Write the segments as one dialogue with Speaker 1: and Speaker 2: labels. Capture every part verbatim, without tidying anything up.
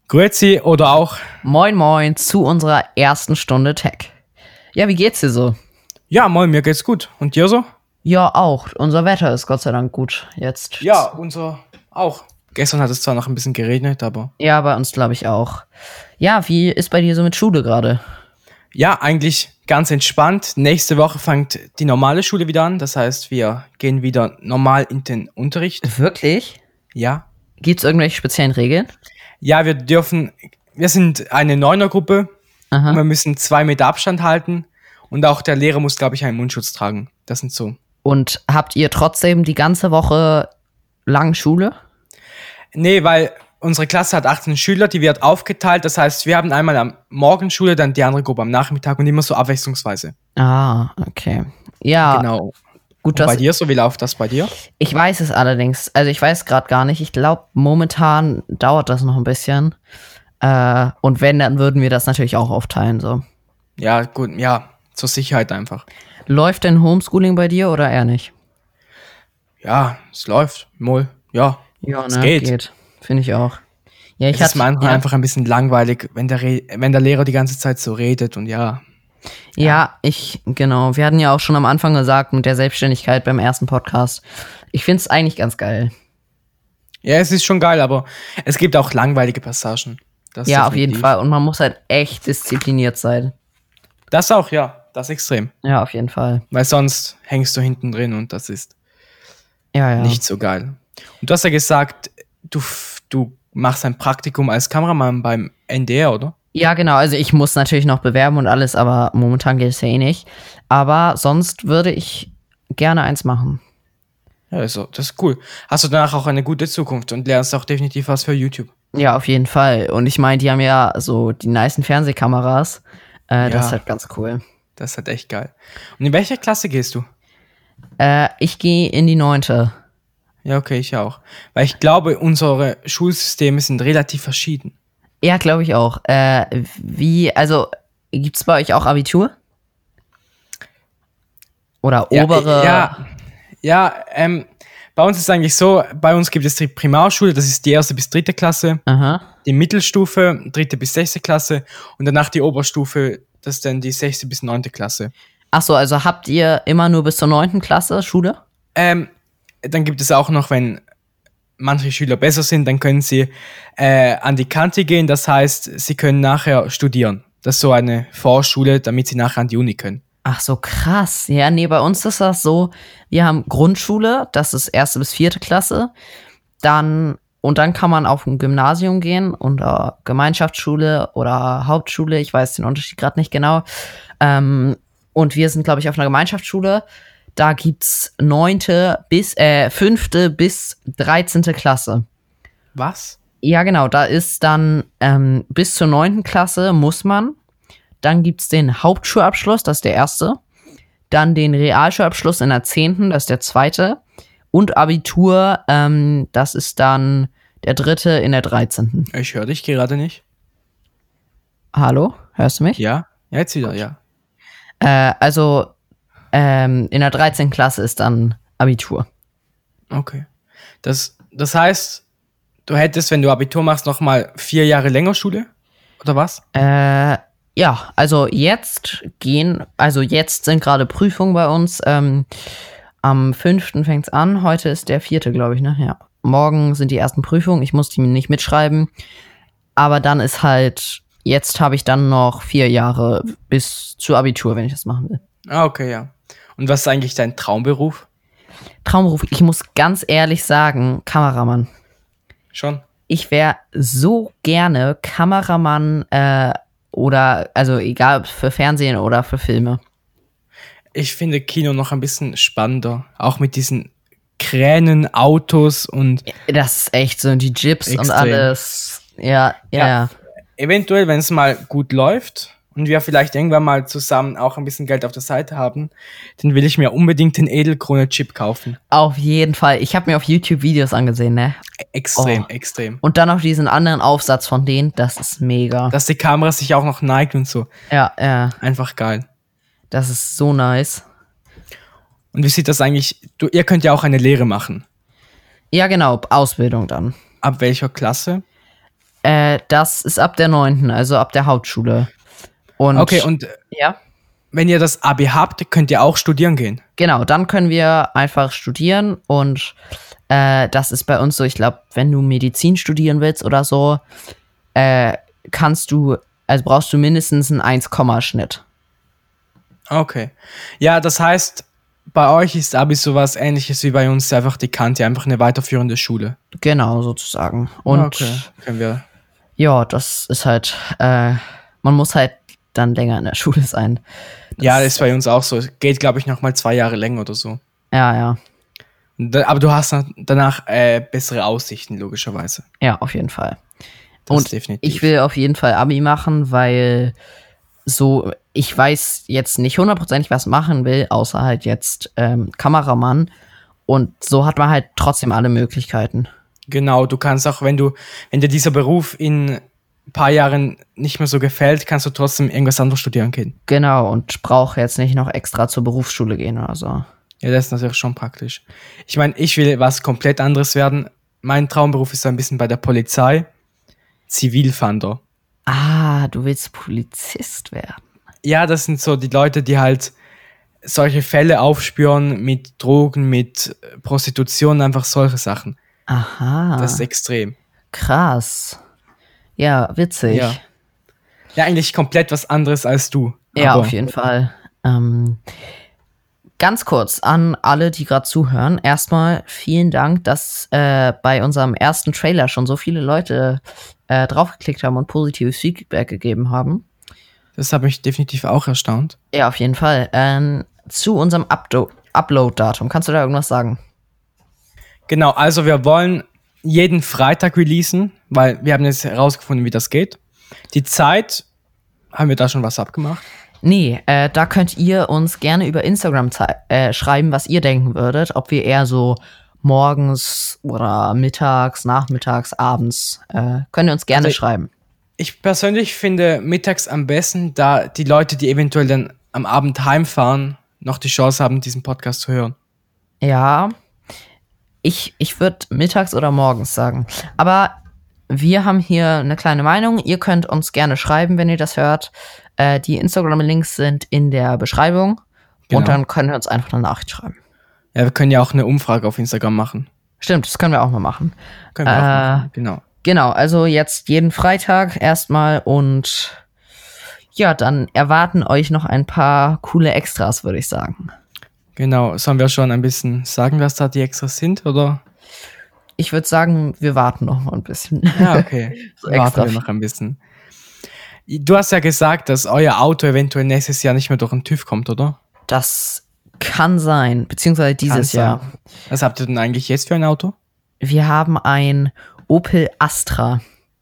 Speaker 1: Grüezi oder auch.
Speaker 2: Moin moin zu unserer ersten Stunde Tech. Ja, wie geht's dir so?
Speaker 1: Ja, moin, mir geht's gut. Und dir so?
Speaker 2: Ja, auch. Unser Wetter ist Gott sei Dank gut jetzt.
Speaker 1: Ja, unser auch. Gestern hat es zwar noch ein bisschen geregnet, aber...
Speaker 2: Ja, bei uns glaube ich auch. Ja, wie ist bei dir so mit Schule gerade?
Speaker 1: Ja, eigentlich ganz entspannt. Nächste Woche fängt die normale Schule wieder an. Das heißt, wir gehen wieder normal in den Unterricht.
Speaker 2: Wirklich?
Speaker 1: Ja.
Speaker 2: Gibt's irgendwelche speziellen Regeln?
Speaker 1: Ja, wir dürfen... Wir sind eine Neunergruppe.
Speaker 2: Aha.
Speaker 1: Und wir müssen zwei Meter Abstand halten. Und auch der Lehrer muss, glaube ich, einen Mundschutz tragen. Das sind so...
Speaker 2: Und habt ihr trotzdem die ganze Woche lang Schule?
Speaker 1: Nee, weil unsere Klasse hat achtzehn Schüler, die wird aufgeteilt. Das heißt, wir haben einmal am Morgen Schule, dann die andere Gruppe am Nachmittag und immer so abwechslungsweise.
Speaker 2: Ah, okay. Ja,
Speaker 1: Genau.
Speaker 2: gut,
Speaker 1: Und
Speaker 2: dass
Speaker 1: bei dir so, wie läuft das bei dir?
Speaker 2: ich weiß es allerdings. Also ich weiß gerade gar nicht. Ich glaube, momentan dauert das noch ein bisschen. Äh, und wenn, dann würden wir das natürlich auch aufteilen. So.
Speaker 1: Ja, gut, ja, zur Sicherheit einfach.
Speaker 2: Läuft denn Homeschooling bei dir oder eher nicht?
Speaker 1: Ja, es läuft. Moll, ja.
Speaker 2: Ja,
Speaker 1: es geht.
Speaker 2: geht. Finde ich auch. Ja, ich
Speaker 1: Es ist
Speaker 2: hatte
Speaker 1: manchmal
Speaker 2: ja,
Speaker 1: einfach ein bisschen langweilig, wenn der, Re- wenn der Lehrer die ganze Zeit so redet und ja.
Speaker 2: ja, ich, genau. Wir hatten ja auch schon am Anfang gesagt mit der Selbstständigkeit beim ersten Podcast. Ich finde es eigentlich ganz geil.
Speaker 1: Ja, es ist schon geil, aber es gibt auch langweilige Passagen. Das
Speaker 2: Ja, auf jeden
Speaker 1: definitiv.
Speaker 2: Fall. Und man muss halt echt diszipliniert sein.
Speaker 1: Das auch, ja. Das extrem.
Speaker 2: Ja, auf jeden Fall.
Speaker 1: Weil sonst hängst du hinten drin und das ist
Speaker 2: Ja, ja.
Speaker 1: nicht so geil. Und du hast ja gesagt, du, f- du machst ein Praktikum als Kameramann beim N D R, oder?
Speaker 2: Ja, genau. Also ich muss natürlich noch bewerben und alles, aber momentan geht es ja eh nicht. Aber sonst würde ich gerne eins machen.
Speaker 1: Ja, also, das ist cool. Hast du danach auch eine gute Zukunft und lernst auch definitiv was für YouTube.
Speaker 2: Ja, auf jeden Fall. Und ich meine, die haben ja so die nicen Fernsehkameras. Äh, Das
Speaker 1: Ja.
Speaker 2: ist halt ganz cool.
Speaker 1: Das ist halt echt geil. Und in welcher Klasse gehst du?
Speaker 2: Äh, ich gehe in die neunte.
Speaker 1: Ja, okay, ich auch. Weil ich glaube, unsere Schulsysteme sind relativ verschieden.
Speaker 2: Ja, glaube ich auch. Äh, wie, also, gibt's bei euch auch Abitur? Oder
Speaker 1: Ja,
Speaker 2: obere?
Speaker 1: Ja, ja ähm, bei uns ist es eigentlich so, bei uns gibt es die Primarschule, das ist die erste bis dritte Klasse,
Speaker 2: Aha.
Speaker 1: die Mittelstufe, dritte bis sechste Klasse und danach die Oberstufe, das ist dann die sechste bis neunte Klasse.
Speaker 2: Ach so, also habt ihr immer nur bis zur neunten Klasse Schule?
Speaker 1: Ähm, dann gibt es auch noch, wenn manche Schüler besser sind, dann können sie äh, an die Kante gehen, das heißt, sie können nachher studieren. Das ist so eine Vorschule, damit sie nachher an die Uni können.
Speaker 2: Ach so, krass. Ja, nee, bei uns ist das so, wir haben Grundschule, das ist erste bis vierte Klasse. Dann, und dann kann man auf ein Gymnasium gehen oder Gemeinschaftsschule oder Hauptschule, ich weiß den Unterschied gerade nicht genau. Ähm, und wir sind, glaube ich, auf einer Gemeinschaftsschule. Da gibt's neunte bis, äh, fünfte bis dreizehnte Klasse.
Speaker 1: Was?
Speaker 2: Ja, genau, da ist dann ähm, bis zur neunten Klasse muss man. Dann gibt's den Hauptschulabschluss, das ist der erste. Dann den Realschulabschluss in der zehnten, das ist der zweite. Und Abitur, ähm, das ist dann der dritte in der dreizehnten.
Speaker 1: Ich höre dich gerade nicht.
Speaker 2: Hallo, hörst du mich?
Speaker 1: Ja? Ja, jetzt wieder, ja.
Speaker 2: Äh, also ähm, in der dreizehnten Klasse ist dann Abitur.
Speaker 1: Okay. Das, das heißt, du hättest, wenn du Abitur machst, noch mal vier Jahre länger Schule? Oder was?
Speaker 2: Äh, ja, also jetzt gehen, also jetzt sind gerade Prüfungen bei uns. Ähm, am fünften fängt's an, heute ist der vierte, glaube ich, ne? Ja. Morgen sind die ersten Prüfungen, ich muss die nicht mitschreiben. Aber dann ist halt, jetzt habe ich dann noch vier Jahre bis zu Abitur, wenn ich das machen will.
Speaker 1: Ah, okay, ja. Und was ist eigentlich dein Traumberuf?
Speaker 2: Traumberuf, ich muss ganz ehrlich sagen, Kameramann.
Speaker 1: Schon?
Speaker 2: Ich wäre so gerne Kameramann, äh, oder, also egal ob für Fernsehen oder für Filme.
Speaker 1: Ich finde Kino noch ein bisschen spannender. Auch mit diesen Kränen, Autos und
Speaker 2: Das ist echt so, die Chips und
Speaker 1: Extrem.
Speaker 2: alles. Ja, ja,
Speaker 1: Ja.
Speaker 2: ja.
Speaker 1: eventuell, wenn es mal gut läuft und wir vielleicht irgendwann mal zusammen auch ein bisschen Geld auf der Seite haben, dann will ich mir unbedingt den Edelkrone-Chip kaufen.
Speaker 2: Auf jeden Fall. Ich habe mir auf YouTube Videos angesehen, ne?
Speaker 1: Extrem,
Speaker 2: Oh.
Speaker 1: extrem.
Speaker 2: Und dann noch diesen anderen Aufsatz von denen, das ist mega.
Speaker 1: Dass die Kamera sich auch noch neigt und so.
Speaker 2: Ja, ja,
Speaker 1: Einfach geil.
Speaker 2: das ist so nice.
Speaker 1: Und wie sieht das eigentlich, du, ihr könnt ja auch eine Lehre machen.
Speaker 2: Ja, genau, Ausbildung dann.
Speaker 1: Ab welcher Klasse?
Speaker 2: Äh, das ist ab der neunten, also ab der Hauptschule. Und
Speaker 1: Okay, und
Speaker 2: ja,
Speaker 1: wenn ihr das Abi habt, könnt ihr auch studieren gehen.
Speaker 2: genau, dann können wir einfach studieren und äh, das ist bei uns so, ich glaube, wenn du Medizin studieren willst oder so, äh, kannst du, also brauchst du mindestens einen eins-Schnitt.
Speaker 1: Okay. Ja, das heißt, bei euch ist Abi sowas Ähnliches wie bei uns, einfach die Kante, einfach eine weiterführende Schule.
Speaker 2: Genau, sozusagen. Und
Speaker 1: Okay, können wir.
Speaker 2: ja, das ist halt, äh, man muss halt dann länger in der Schule sein.
Speaker 1: Ja, das ist bei uns auch so. Geht, glaube ich, noch mal zwei Jahre länger oder so.
Speaker 2: Ja, ja.
Speaker 1: Da- Aber du hast dann- danach äh, bessere Aussichten, logischerweise.
Speaker 2: Ja, auf jeden Fall.
Speaker 1: Das
Speaker 2: Und
Speaker 1: definitiv.
Speaker 2: ich will auf jeden Fall Abi machen, weil so, ich weiß jetzt nicht hundertprozentig, was ich machen will, außer halt jetzt ähm, Kameramann. Und so hat man halt trotzdem alle Möglichkeiten.
Speaker 1: Genau, du kannst auch, wenn du, wenn dir dieser Beruf in ein paar Jahren nicht mehr so gefällt, kannst du trotzdem irgendwas anderes studieren gehen.
Speaker 2: Genau, und brauche jetzt nicht noch extra zur Berufsschule gehen oder so.
Speaker 1: Ja, das ist natürlich schon praktisch. Ich meine, ich will was komplett anderes werden. Mein Traumberuf ist so ein bisschen bei der Polizei. Zivilfahnder.
Speaker 2: Ah, du willst Polizist werden.
Speaker 1: Ja, das sind so die Leute, die halt solche Fälle aufspüren mit Drogen, mit Prostitution, einfach solche Sachen.
Speaker 2: Aha,
Speaker 1: Das ist extrem.
Speaker 2: krass. Ja, witzig.
Speaker 1: Ja. Ja, eigentlich komplett was anderes als du.
Speaker 2: Ja,
Speaker 1: Aber
Speaker 2: auf jeden Fall. Ähm, ganz kurz an alle, die gerade zuhören. Erstmal vielen Dank, dass äh, bei unserem ersten Trailer schon so viele Leute äh, draufgeklickt haben und positives Feedback gegeben haben.
Speaker 1: das hat mich definitiv auch erstaunt.
Speaker 2: Ja, auf jeden Fall. Ähm, zu unserem Updo- Upload-Datum. Kannst du da irgendwas sagen?
Speaker 1: Genau, also wir wollen jeden Freitag releasen, weil wir haben jetzt herausgefunden, wie das geht. Die Zeit, haben wir da schon was abgemacht?
Speaker 2: Nee, äh, da könnt ihr uns gerne über Instagram zei- äh, schreiben, was ihr denken würdet. Ob wir eher so morgens oder mittags, nachmittags, abends, äh, könnt ihr uns gerne
Speaker 1: Also ich-
Speaker 2: schreiben.
Speaker 1: Ich persönlich finde mittags am besten, da die Leute, die eventuell dann am Abend heimfahren, noch die Chance haben, diesen Podcast zu hören.
Speaker 2: Ja, ich, ich würde mittags oder morgens sagen. Aber wir haben hier eine kleine Meinung. Ihr könnt uns gerne schreiben, wenn ihr das hört. Äh, die Instagram-Links sind in der Beschreibung.
Speaker 1: Genau.
Speaker 2: Und dann können wir uns einfach eine Nachricht schreiben.
Speaker 1: Ja, wir können ja auch eine Umfrage auf Instagram machen.
Speaker 2: Stimmt, das können wir auch mal machen.
Speaker 1: Können wir
Speaker 2: Äh,
Speaker 1: auch machen, genau.
Speaker 2: Genau, also jetzt jeden Freitag erstmal und ja, dann erwarten euch noch ein paar coole Extras, würde ich sagen.
Speaker 1: Genau, sollen wir schon ein bisschen sagen, was da die Extras sind, oder?
Speaker 2: Ich würde sagen, wir warten noch mal ein bisschen.
Speaker 1: Ja, okay.
Speaker 2: So extra
Speaker 1: Warten wir
Speaker 2: viel.
Speaker 1: noch ein bisschen. Du hast ja gesagt, dass euer Auto eventuell nächstes Jahr nicht mehr durch den TÜV kommt, oder?
Speaker 2: Das kann sein, beziehungsweise dieses
Speaker 1: Kann
Speaker 2: Jahr.
Speaker 1: sein. Was habt ihr denn eigentlich jetzt für ein Auto?
Speaker 2: Wir haben ein Opel Astra.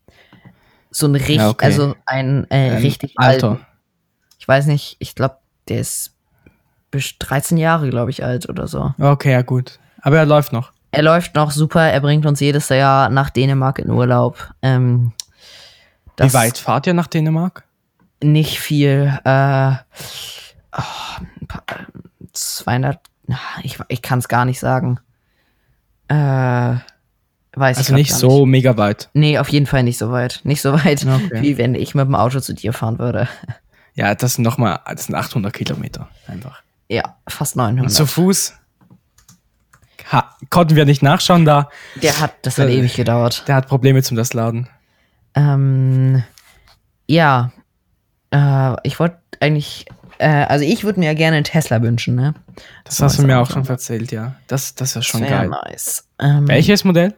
Speaker 2: So ein richtig,
Speaker 1: Ja, okay.
Speaker 2: also ein äh,
Speaker 1: Ein
Speaker 2: richtig
Speaker 1: Alter.
Speaker 2: alten. Ich weiß nicht, ich glaube, der ist bis dreizehn Jahre, glaube ich, alt oder so.
Speaker 1: Okay, ja gut. Aber er läuft noch.
Speaker 2: Er läuft noch super, er bringt uns jedes Jahr nach Dänemark in Urlaub. Ähm, das
Speaker 1: Wie weit fahrt ihr nach Dänemark?
Speaker 2: Nicht viel. Äh, oh, ein paar, zweihundert. Ich, ich kann es gar nicht sagen. Äh, weiß ich
Speaker 1: Also
Speaker 2: grad
Speaker 1: nicht
Speaker 2: gar
Speaker 1: so mega weit.
Speaker 2: Nee, auf jeden Fall nicht so weit. Nicht so weit,
Speaker 1: Okay.
Speaker 2: wie wenn ich mit dem Auto zu dir fahren würde.
Speaker 1: Ja, das sind nochmal, das sind achthundert Kilometer einfach.
Speaker 2: Ja, fast
Speaker 1: Und
Speaker 2: neunhundert.
Speaker 1: zu Fuß ha, konnten wir nicht nachschauen, da
Speaker 2: Der hat, das hat
Speaker 1: Äh,
Speaker 2: ewig gedauert.
Speaker 1: der hat Probleme zum das Laden.
Speaker 2: Ähm, ja, äh, ich wollte eigentlich, äh, also ich würde mir ja gerne einen Tesla wünschen, ne?
Speaker 1: Das
Speaker 2: So
Speaker 1: hast du
Speaker 2: als
Speaker 1: mir auch
Speaker 2: Auto.
Speaker 1: schon erzählt, ja. Das, das wäre schon
Speaker 2: Das wär
Speaker 1: geil.
Speaker 2: nice. Ähm,
Speaker 1: Welches Modell?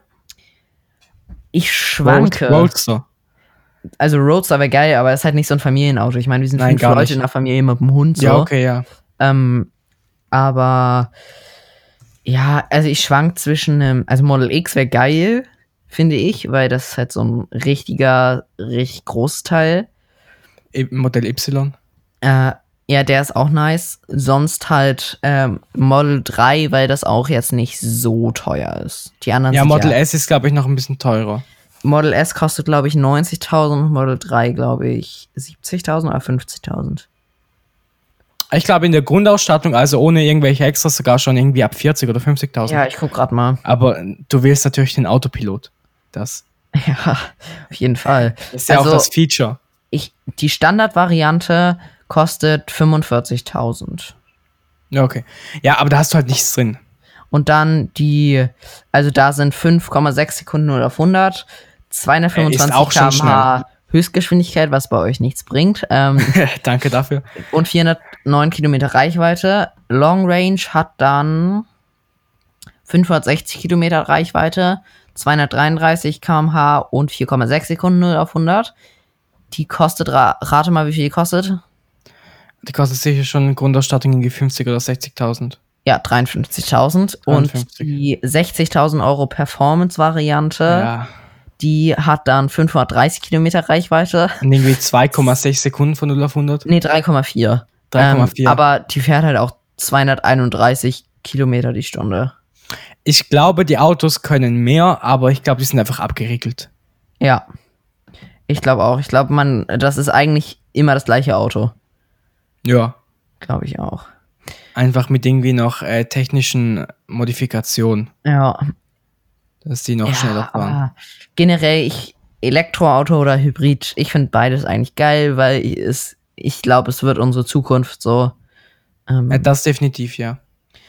Speaker 2: Ich schwanke.
Speaker 1: Road- Roadster.
Speaker 2: Also Roadster wäre geil, aber es ist halt nicht so ein Familienauto. Ich meine, wir sind
Speaker 1: Nein,
Speaker 2: fünf
Speaker 1: gar
Speaker 2: Leute
Speaker 1: nicht.
Speaker 2: in der Familie mit dem Hund. So.
Speaker 1: Ja, okay, ja.
Speaker 2: Ähm, aber ja, also ich schwank zwischen einem, also Model X wäre geil, finde ich, weil das ist halt so ein richtiger, richtig Großteil.
Speaker 1: E- Modell Y.
Speaker 2: Äh, ja, der ist auch nice. Sonst halt ähm, Model drei, weil das auch jetzt nicht so teuer ist. Die anderen
Speaker 1: Ja,
Speaker 2: sind
Speaker 1: Model
Speaker 2: ja,
Speaker 1: S ist, glaube ich, noch ein bisschen teurer.
Speaker 2: Model S kostet, glaube ich, neunzigtausend, Model drei, glaube ich, siebzigtausend oder fünfzigtausend.
Speaker 1: Ich glaube, in der Grundausstattung, also ohne irgendwelche Extras, sogar schon irgendwie ab vierzig oder fünfzigtausend.
Speaker 2: Ja, ich guck grad mal.
Speaker 1: Aber du wählst natürlich den Autopilot. Das.
Speaker 2: Ja, auf jeden Fall.
Speaker 1: Das ist ja
Speaker 2: Also,
Speaker 1: auch das Feature.
Speaker 2: ich, die Standardvariante kostet fünfundvierzigtausend.
Speaker 1: Ja, okay. Ja, aber da hast du halt nichts drin.
Speaker 2: Und dann die, also da sind fünf Komma sechs Sekunden null auf hundert, zweihundertfünfundzwanzig
Speaker 1: Äh, ist auch schon
Speaker 2: Kilometer pro Stunde Höchstgeschwindigkeit, was bei euch nichts bringt. Ähm,
Speaker 1: Danke dafür.
Speaker 2: und vierhundertneun Kilometer Reichweite. Long Range hat dann fünfhundertsechzig Kilometer Reichweite, zweihundertdreiunddreißig Kilometer pro Stunde und vier Komma sechs Sekunden null auf hundert. Die kostet, ra- rate mal, wie viel die kostet?
Speaker 1: Die kostet sicher schon eine Grundausstattung irgendwie fünfzig oder sechzigtausend.
Speaker 2: Ja, dreiundfünfzigtausend. Und
Speaker 1: dreiundfünfzig.
Speaker 2: die sechzigtausend Euro Performance-Variante,
Speaker 1: Ja.
Speaker 2: die hat dann fünfhundertdreißig Kilometer Reichweite.
Speaker 1: Und irgendwie zwei Komma sechs Sekunden von null auf hundert.
Speaker 2: Nee, drei Komma vier.
Speaker 1: drei Komma vier.
Speaker 2: Ähm, aber die fährt halt auch zweihunderteinunddreißig Kilometer die Stunde.
Speaker 1: Ich glaube, die Autos können mehr, aber ich glaube, die sind einfach abgeriegelt.
Speaker 2: Ja. Ich glaube auch. Ich glaube, man, das ist eigentlich immer das gleiche Auto.
Speaker 1: Ja.
Speaker 2: Glaube ich auch.
Speaker 1: Einfach mit irgendwie noch äh, technischen Modifikationen,
Speaker 2: Ja.
Speaker 1: dass die noch
Speaker 2: ja,
Speaker 1: schneller fahren.
Speaker 2: aber generell, ich, Elektroauto oder Hybrid, ich finde beides eigentlich geil, weil es, ich glaube, es wird unsere Zukunft so. Ähm,
Speaker 1: Äh, das definitiv, ja.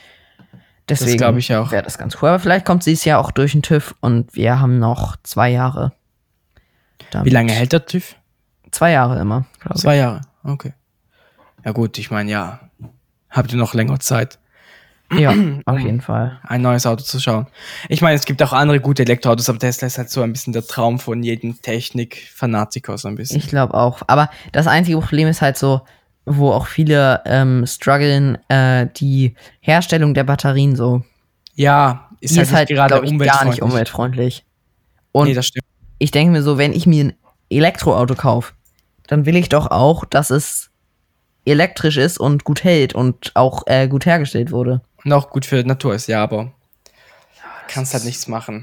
Speaker 2: deswegen
Speaker 1: glaub ich auch.
Speaker 2: wäre das ganz cool. Aber vielleicht kommt sie es ja auch durch den TÜV und wir haben noch zwei Jahre. Damit.
Speaker 1: Wie lange hält der TÜV?
Speaker 2: Zwei Jahre immer. glaub ich.
Speaker 1: Zwei Jahre, okay. Ja gut, ich meine, ja, habt ihr noch länger Zeit,
Speaker 2: Ja, auf jeden Fall.
Speaker 1: ein neues Auto zu schauen. Ich meine, es gibt auch andere gute Elektroautos, aber Tesla ist halt so ein bisschen der Traum von jedem Technik-Fanatiker, so ein bisschen.
Speaker 2: Ich glaube auch. Aber das einzige Problem ist halt so, wo auch viele ähm, strugglen, äh, die Herstellung der Batterien so.
Speaker 1: Ja, ist
Speaker 2: Die
Speaker 1: halt,
Speaker 2: ist halt,
Speaker 1: nicht gerade
Speaker 2: glaube ich, gar
Speaker 1: umweltfreundlich.
Speaker 2: nicht umweltfreundlich. Und
Speaker 1: Nee, das stimmt.
Speaker 2: ich denke mir so, wenn ich mir ein Elektroauto kaufe, dann will ich doch auch, dass es elektrisch ist und gut hält und auch äh, gut hergestellt wurde.
Speaker 1: Und auch gut für die Natur ist, ja, aber kannst halt nichts machen.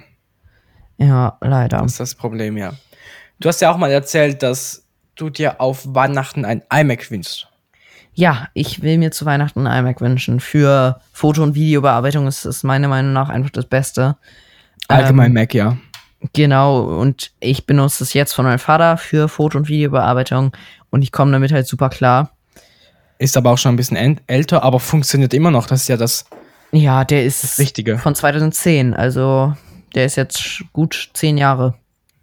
Speaker 2: Ja, leider.
Speaker 1: Das ist das Problem, ja. Du hast ja auch mal erzählt, dass du dir auf Weihnachten ein iMac wünschst.
Speaker 2: Ja, ich will mir zu Weihnachten ein iMac wünschen. Für Foto- und Videobearbeitung ist es meiner Meinung nach einfach das Beste.
Speaker 1: Allgemein
Speaker 2: Ähm,
Speaker 1: Mac, ja.
Speaker 2: Genau, und ich benutze es jetzt von meinem Vater für Foto- und Videobearbeitung und ich komme damit halt super klar.
Speaker 1: Ist aber auch schon ein bisschen äl- älter, aber funktioniert immer noch. Das ist ja das.
Speaker 2: Ja, der ist
Speaker 1: Wichtige.
Speaker 2: von zweitausendzehn, also der ist jetzt sch- gut zehn Jahre.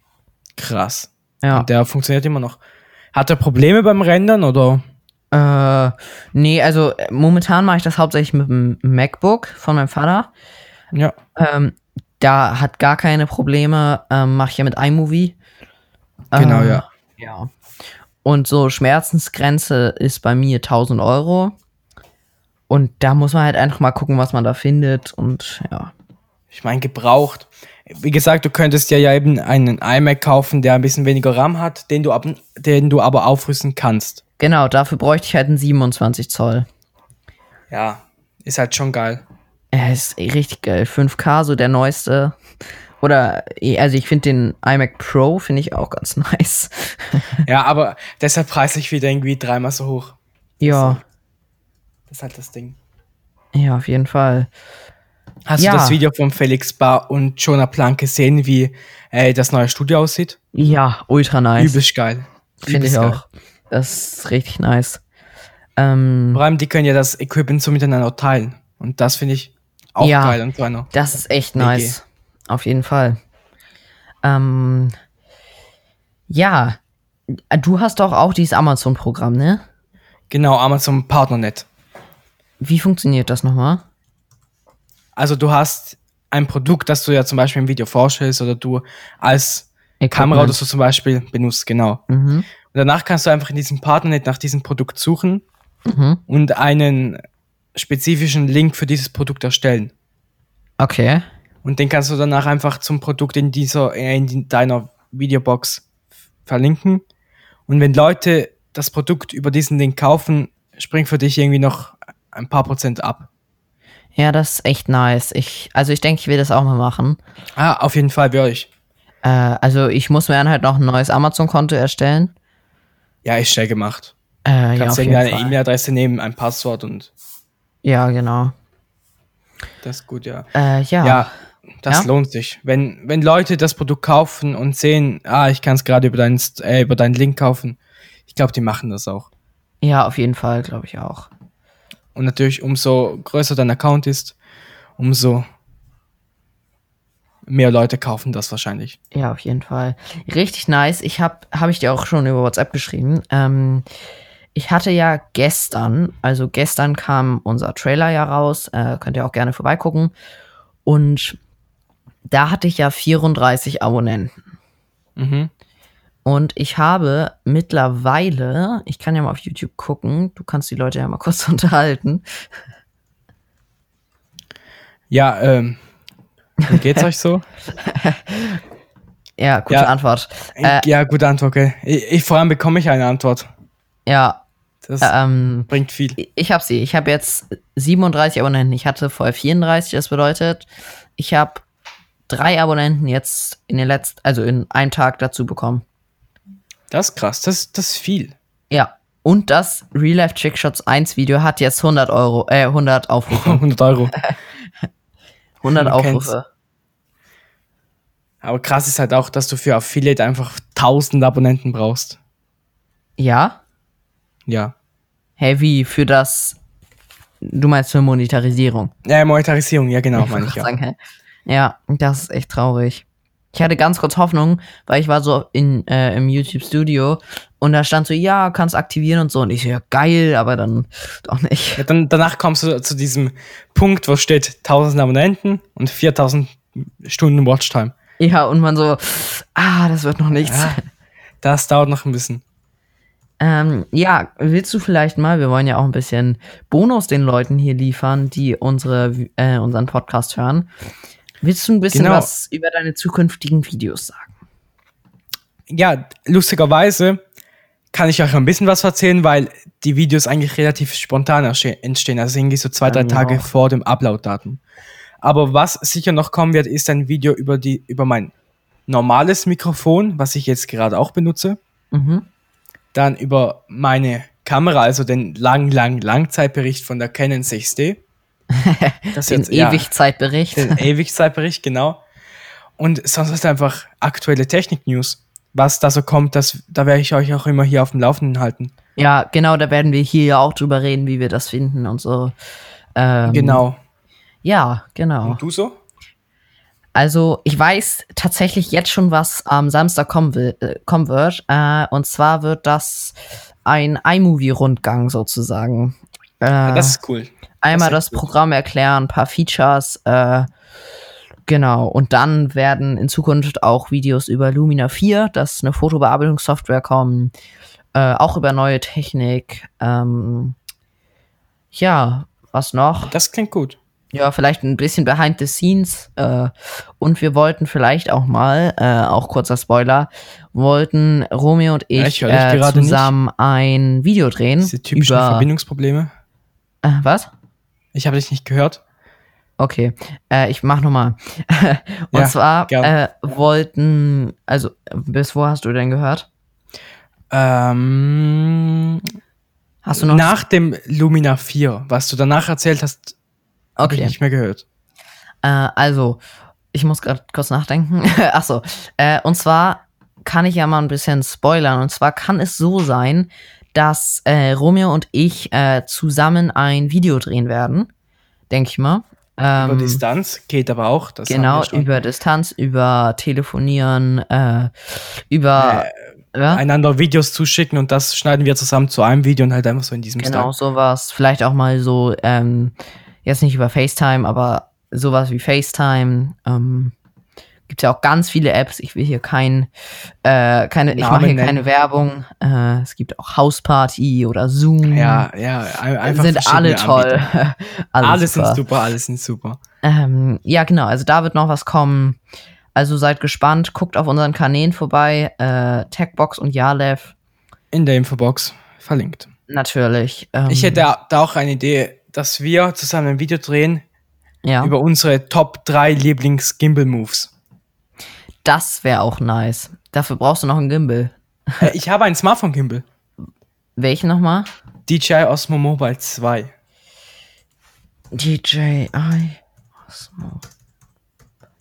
Speaker 1: Krass.
Speaker 2: Ja.
Speaker 1: Und der funktioniert immer noch. Hat er Probleme beim Rendern oder?
Speaker 2: Äh, nee, also äh, momentan mache ich das hauptsächlich mit dem MacBook von meinem Vater.
Speaker 1: Ja.
Speaker 2: Ähm, da hat gar keine Probleme, ähm, mache ich ja mit iMovie.
Speaker 1: Genau,
Speaker 2: Äh,
Speaker 1: ja.
Speaker 2: Ja. Und so Schmerzensgrenze ist bei mir tausend Euro. Und da muss man halt einfach mal gucken, was man da findet. Und ja.
Speaker 1: Ich meine, gebraucht. Wie gesagt, du könntest ja, ja eben einen iMac kaufen, der ein bisschen weniger RAM hat, den du, ab, den du aber aufrüsten kannst.
Speaker 2: Genau, dafür bräuchte ich halt einen siebenundzwanzig Zoll.
Speaker 1: Ja, ist halt schon geil.
Speaker 2: Er ist richtig geil. fünf K, so der neueste. Oder, also ich finde den iMac Pro, finde ich auch ganz nice.
Speaker 1: Ja, aber deshalb preislich wieder irgendwie dreimal so hoch.
Speaker 2: Ja,
Speaker 1: Das ist halt das Ding.
Speaker 2: ja, auf jeden Fall.
Speaker 1: Hast
Speaker 2: Ja.
Speaker 1: du das Video von Felix Bar und Jonah Plank gesehen, wie äh, das neue Studio aussieht?
Speaker 2: Ja, ultra nice.
Speaker 1: Übelst geil.
Speaker 2: Finde ich
Speaker 1: Übelst geil.
Speaker 2: auch. Das ist richtig nice. Ähm,
Speaker 1: Vor allem, die können ja das Equipment so miteinander teilen. Und das finde ich auch
Speaker 2: Ja.
Speaker 1: geil und so einer.
Speaker 2: das ist echt
Speaker 1: W G.
Speaker 2: nice. Auf jeden Fall. Ähm, ja, du hast doch auch dieses Amazon-Programm, ne?
Speaker 1: Genau, Amazon Partnernet.
Speaker 2: Wie funktioniert das nochmal?
Speaker 1: Also du hast ein Produkt, das du ja zum Beispiel im Video vorstellst oder du als Kamera oder so zum Beispiel benutzt, genau.
Speaker 2: Mhm.
Speaker 1: Und danach kannst du einfach in diesem Partnernet nach diesem Produkt suchen
Speaker 2: Mhm.
Speaker 1: und einen spezifischen Link für dieses Produkt erstellen.
Speaker 2: Okay.
Speaker 1: Und den kannst du danach einfach zum Produkt in dieser, äh, in deiner Videobox verlinken. Und wenn Leute das Produkt über diesen Link kaufen, springt für dich irgendwie noch ein paar Prozent ab.
Speaker 2: Ja, das ist echt nice. Ich, also ich denke, ich will das auch mal machen.
Speaker 1: Ah, auf jeden Fall für euch.
Speaker 2: Äh, also ich muss mir dann halt noch ein neues Amazon-Konto erstellen.
Speaker 1: Ja, ist schnell gemacht.
Speaker 2: Äh, ja,
Speaker 1: Kannst
Speaker 2: auf
Speaker 1: irgendwie
Speaker 2: jeden
Speaker 1: eine
Speaker 2: Fall.
Speaker 1: E-Mail-Adresse nehmen, ein Passwort und
Speaker 2: Ja, genau.
Speaker 1: das ist gut, ja.
Speaker 2: Äh, ja.
Speaker 1: Ja, das
Speaker 2: Ja?
Speaker 1: lohnt sich. Wenn, wenn Leute das Produkt kaufen und sehen, ah, ich kann es gerade über deinen St- äh, über deinen Link kaufen, ich glaube, die machen das auch.
Speaker 2: Ja, auf jeden Fall, glaube ich auch.
Speaker 1: Und natürlich, umso größer dein Account ist, umso mehr Leute kaufen das wahrscheinlich.
Speaker 2: Ja, auf jeden Fall. Richtig nice. Ich habe, habe ich dir auch schon über WhatsApp geschrieben. Ähm, ich hatte ja gestern, also gestern kam unser Trailer ja raus. Äh, könnt ihr auch gerne vorbeigucken. Und da hatte ich ja vierunddreißig Abonnenten.
Speaker 1: Mhm.
Speaker 2: Und ich habe mittlerweile, ich kann ja mal auf YouTube gucken, du kannst die Leute ja mal kurz unterhalten.
Speaker 1: Ja, ähm, wie geht's euch so?
Speaker 2: Ja, gute
Speaker 1: Ja.
Speaker 2: Antwort. Äh,
Speaker 1: Ja, gute Antwort, okay. Ich, ich, vor allem bekomme ich eine Antwort.
Speaker 2: ja,
Speaker 1: Das
Speaker 2: ähm,
Speaker 1: bringt viel.
Speaker 2: ich habe sie. Ich habe jetzt siebenunddreißig Abonnenten. Ich hatte vorher vierunddreißig. Das bedeutet, ich habe drei Abonnenten jetzt in den letzten, also in einem Tag dazu bekommen.
Speaker 1: Das ist krass, das, das ist viel.
Speaker 2: Ja. Und das Real Life Chickshots eins Video hat jetzt hundert Euro, äh, hundert Aufrufe.
Speaker 1: hundert Euro.
Speaker 2: hundert
Speaker 1: Man kennt's.
Speaker 2: Aufrufe.
Speaker 1: Aber krass ist halt auch, dass du für Affiliate einfach tausend Abonnenten brauchst.
Speaker 2: Ja?
Speaker 1: Ja.
Speaker 2: Heavy für das, du meinst für Monetarisierung.
Speaker 1: Ja, Monetarisierung, ja genau, meine ich ja.
Speaker 2: Sagen, hä? Ja, das ist echt traurig. Ich hatte ganz kurz Hoffnung, weil ich war so in, äh, im YouTube-Studio und da stand so, ja, kannst aktivieren und so. Und ich so, ja, geil, aber dann doch nicht.
Speaker 1: Ja, dann, danach kommst du zu diesem Punkt, wo steht tausend Abonnenten und viertausend Stunden Watchtime.
Speaker 2: Ja, und man so, ah, das wird noch nichts.
Speaker 1: Ja, das dauert noch ein bisschen.
Speaker 2: Ähm, ja, willst du vielleicht mal, wir wollen ja auch ein bisschen Bonus den Leuten hier liefern, die unsere, äh, unseren Podcast hören. Willst du ein bisschen
Speaker 1: Genau.
Speaker 2: was über deine zukünftigen Videos sagen?
Speaker 1: Ja, lustigerweise kann ich euch ein bisschen was erzählen, weil die Videos eigentlich relativ spontan ersche- entstehen. Also irgendwie so zwei, drei
Speaker 2: Bei mir
Speaker 1: Tage
Speaker 2: auch.
Speaker 1: vor dem Upload-Datum. Aber was sicher noch kommen wird, ist ein Video über die, über mein normales Mikrofon, was ich jetzt gerade auch benutze.
Speaker 2: Mhm.
Speaker 1: Dann über meine Kamera, also den lang, lang, Langzeitbericht von der Canon sechs D. Das
Speaker 2: Den
Speaker 1: jetzt, ja,
Speaker 2: Ewigzeitbericht.
Speaker 1: den Ewigzeitbericht, genau. Und sonst ist einfach aktuelle Technik-News. Was da so kommt, das, da werde ich euch auch immer hier auf dem Laufenden halten.
Speaker 2: Ja, genau, da werden wir hier ja auch drüber reden, wie wir das finden und so. Ähm,
Speaker 1: Genau.
Speaker 2: Ja, genau.
Speaker 1: Und du so?
Speaker 2: Also, ich weiß tatsächlich jetzt schon, was am Samstag kommen, will, äh, kommen wird. Äh, und zwar wird das ein iMovie-Rundgang sozusagen. Äh,
Speaker 1: Ja, das ist cool.
Speaker 2: einmal
Speaker 1: das
Speaker 2: das
Speaker 1: ist gut.
Speaker 2: Programm erklären, ein paar Features. Äh, genau. Und dann werden in Zukunft auch Videos über Lumina vier, das ist eine Fotobearbeitungssoftware, kommen. Äh, auch über neue Technik. Ähm, ja, was noch?
Speaker 1: Das klingt gut.
Speaker 2: Ja, vielleicht ein bisschen behind the scenes. Äh, und wir wollten vielleicht auch mal, äh, auch kurzer Spoiler, wollten Romeo und
Speaker 1: Ja,
Speaker 2: ich,
Speaker 1: ich höre dich
Speaker 2: äh,
Speaker 1: gerade
Speaker 2: zusammen ein Video drehen.
Speaker 1: Diese typischen
Speaker 2: über,
Speaker 1: Verbindungsprobleme.
Speaker 2: äh, was?
Speaker 1: Ich habe dich nicht gehört.
Speaker 2: Okay, äh, ich mach nochmal. Und
Speaker 1: Ja,
Speaker 2: zwar
Speaker 1: gern.
Speaker 2: äh, wollten, also bis wo hast du denn gehört?
Speaker 1: Ähm,
Speaker 2: Hast du noch?
Speaker 1: nach dem Lumina vier, was du danach erzählt hast, habe ich
Speaker 2: Okay.
Speaker 1: nicht mehr gehört.
Speaker 2: Äh, also, ich muss gerade kurz nachdenken. Ach so. Äh, und zwar kann ich ja mal ein bisschen spoilern. Und zwar kann es so sein, dass äh, Romeo und ich äh, zusammen ein Video drehen werden. Denke ich mal.
Speaker 1: Über
Speaker 2: Ähm,
Speaker 1: Distanz geht aber auch. Das haben
Speaker 2: genau,
Speaker 1: wir schon.
Speaker 2: über Distanz, über Telefonieren, äh, über ja,
Speaker 1: Einander Videos zuschicken und das schneiden wir zusammen zu einem Video und halt einfach so in diesem
Speaker 2: genau,
Speaker 1: Style.
Speaker 2: sowas. Vielleicht auch mal so, ähm, jetzt nicht über FaceTime, aber sowas wie FaceTime. Ähm, gibt ja auch ganz viele Apps. Ich will hier kein, äh, keine, ich
Speaker 1: Namen
Speaker 2: mache hier
Speaker 1: nennen.
Speaker 2: keine Werbung. Äh, es gibt auch Houseparty oder Zoom.
Speaker 1: Ja, ja, ein- einfach
Speaker 2: sind alle
Speaker 1: verschiedene
Speaker 2: toll.
Speaker 1: Anbieter.
Speaker 2: alle
Speaker 1: Alles
Speaker 2: super.
Speaker 1: sind super, alles sind super.
Speaker 2: Ähm, ja, genau. Also da wird noch was kommen. Also seid gespannt. Guckt auf unseren Kanälen vorbei. Äh, Techbox und Jalev.
Speaker 1: In der Infobox verlinkt.
Speaker 2: Natürlich. Ähm,
Speaker 1: Ich hätte da auch eine Idee, dass wir zusammen ein Video drehen
Speaker 2: ja,
Speaker 1: über unsere Top drei Lieblings-Gimbal-Moves.
Speaker 2: das wäre auch nice. Dafür brauchst du noch einen Gimbal.
Speaker 1: Äh, ich habe einen Smartphone-Gimbal.
Speaker 2: Welchen nochmal?
Speaker 1: D J I Osmo Mobile zwei.
Speaker 2: D J I Osmo.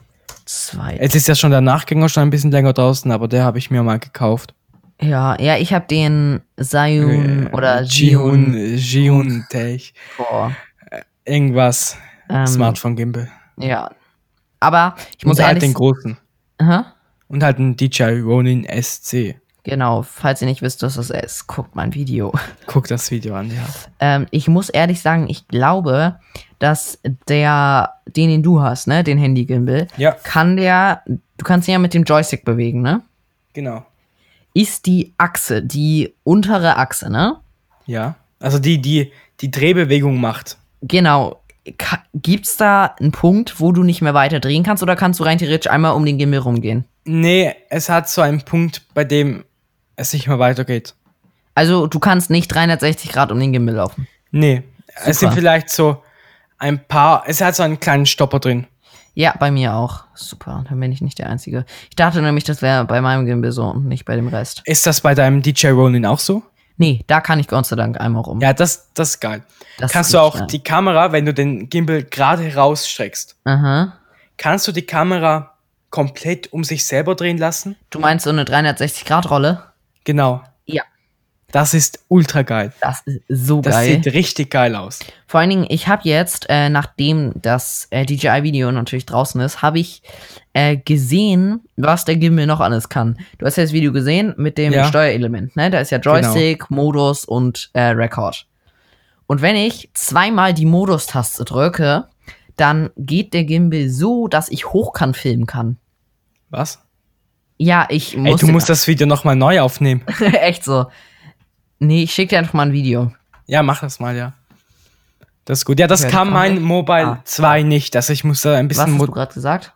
Speaker 2: Zwei.
Speaker 1: Es ist ja schon der Nachgänger schon ein bisschen länger draußen, aber der habe ich mir mal gekauft.
Speaker 2: Ja, ja, ich habe den Zhiyun
Speaker 1: Äh,
Speaker 2: oder
Speaker 1: Jihun,
Speaker 2: Jihun
Speaker 1: Jihun Tech,
Speaker 2: vor.
Speaker 1: irgendwas.
Speaker 2: Ähm,
Speaker 1: Smartphone-Gimbal.
Speaker 2: Ja. Aber ich muss
Speaker 1: Und halt
Speaker 2: ehrlich
Speaker 1: den großen.
Speaker 2: Aha.
Speaker 1: Und halt ein D J I Ronin S C.
Speaker 2: Genau, falls ihr nicht wisst, was das ist, guckt mein Video.
Speaker 1: Guck das Video an, ja.
Speaker 2: Ähm, ich muss ehrlich sagen, ich glaube, dass der, den, den du hast, ne, den Handy-Gimbal,
Speaker 1: Ja.
Speaker 2: kann der, du kannst ihn ja mit dem Joystick bewegen, ne?
Speaker 1: Genau.
Speaker 2: Ist die Achse, die untere Achse, ne?
Speaker 1: Ja. Also die, die die Drehbewegung macht.
Speaker 2: Genau. Ka- Gibt's da einen Punkt, wo du nicht mehr weiter drehen kannst, oder kannst du rein theoretisch einmal um den Gimbal rumgehen?
Speaker 1: Nee, es hat so einen Punkt, bei dem es nicht mehr weitergeht.
Speaker 2: Also du kannst nicht dreihundertsechzig Grad um den Gimbal laufen.
Speaker 1: Nee.
Speaker 2: Super.
Speaker 1: Es sind vielleicht so ein paar, es hat so einen kleinen Stopper drin.
Speaker 2: Ja, bei mir auch. Super, dann bin ich nicht der Einzige. Ich dachte nämlich, das wäre bei meinem Gimbal so und nicht bei dem Rest.
Speaker 1: Ist das bei deinem D J I Ronin auch so?
Speaker 2: Nee, da kann ich Gott sei Dank einmal rum.
Speaker 1: Ja, das, das ist geil.
Speaker 2: Das
Speaker 1: kannst
Speaker 2: ist
Speaker 1: du auch
Speaker 2: geil.
Speaker 1: die Kamera, wenn du den Gimbal gerade rausstreckst,
Speaker 2: Aha.
Speaker 1: kannst du die Kamera komplett um sich selber drehen lassen?
Speaker 2: Du meinst so eine dreihundertsechzig Grad Rolle?
Speaker 1: Genau.
Speaker 2: Ja.
Speaker 1: Das ist ultra geil.
Speaker 2: Das ist so
Speaker 1: Das
Speaker 2: geil.
Speaker 1: sieht richtig geil aus.
Speaker 2: Vor allen Dingen, ich habe jetzt, äh, nachdem das äh, D J I-Video natürlich draußen ist, habe ich äh, gesehen, was der Gimbal noch alles kann. Du hast ja das Video gesehen mit dem
Speaker 1: Ja.
Speaker 2: Steuerelement, ne? Da ist ja Joystick, Modus und äh, Record. Und wenn ich zweimal die Modus-Taste drücke, dann geht der Gimbal so, dass ich hochkant filmen kann.
Speaker 1: Was?
Speaker 2: Ja, ich
Speaker 1: Ey,
Speaker 2: muss.
Speaker 1: du musst das Video nochmal neu aufnehmen.
Speaker 2: Echt so. Nee, ich schicke dir einfach mal ein Video.
Speaker 1: Ja, mach das mal, ja. Das ist gut. Ja, das
Speaker 2: Okay,
Speaker 1: kann
Speaker 2: kann
Speaker 1: mein
Speaker 2: ich?
Speaker 1: Mobile
Speaker 2: Ah.
Speaker 1: zwei nicht. Also ich muss da ein
Speaker 2: Was
Speaker 1: bisschen,
Speaker 2: hast
Speaker 1: mo-
Speaker 2: du gerade gesagt?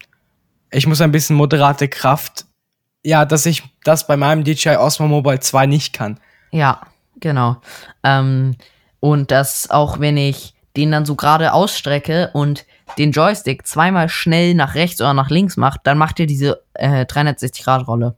Speaker 1: ich muss ein bisschen moderate Kraft. Ja, dass ich das bei meinem D J I Osmo Mobile zwei nicht kann.
Speaker 2: Ja, genau. Ähm, und das auch, wenn ich den dann so gerade ausstrecke und den Joystick zweimal schnell nach rechts oder nach links macht, dann macht er diese äh, dreihundertsechzig Grad Rolle.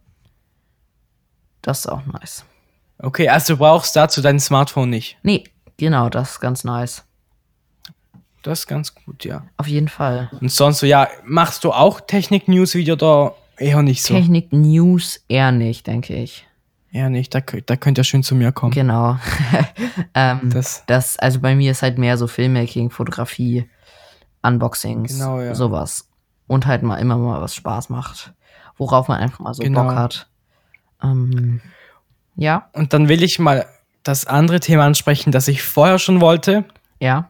Speaker 2: Das ist auch nice.
Speaker 1: Okay, also du brauchst dazu dein Smartphone nicht.
Speaker 2: Nee, genau, das ist ganz nice.
Speaker 1: Das ist ganz gut, ja.
Speaker 2: Auf jeden Fall.
Speaker 1: Und sonst so, ja, machst du auch Technik-News-Video da? Eher nicht so.
Speaker 2: Technik-News eher nicht, denke ich.
Speaker 1: Eher nicht, da, könnt- da könnt ihr schön zu mir kommen.
Speaker 2: Genau. ähm,
Speaker 1: Das-
Speaker 2: das, also bei mir ist halt mehr so Filmmaking, Fotografie, Unboxings,
Speaker 1: Genau, ja.
Speaker 2: sowas. Und halt mal immer mal was Spaß macht. Worauf man einfach mal so
Speaker 1: Genau.
Speaker 2: Bock hat. Ähm, ja,
Speaker 1: Und dann will ich mal das andere Thema ansprechen, das ich vorher schon wollte.
Speaker 2: ja,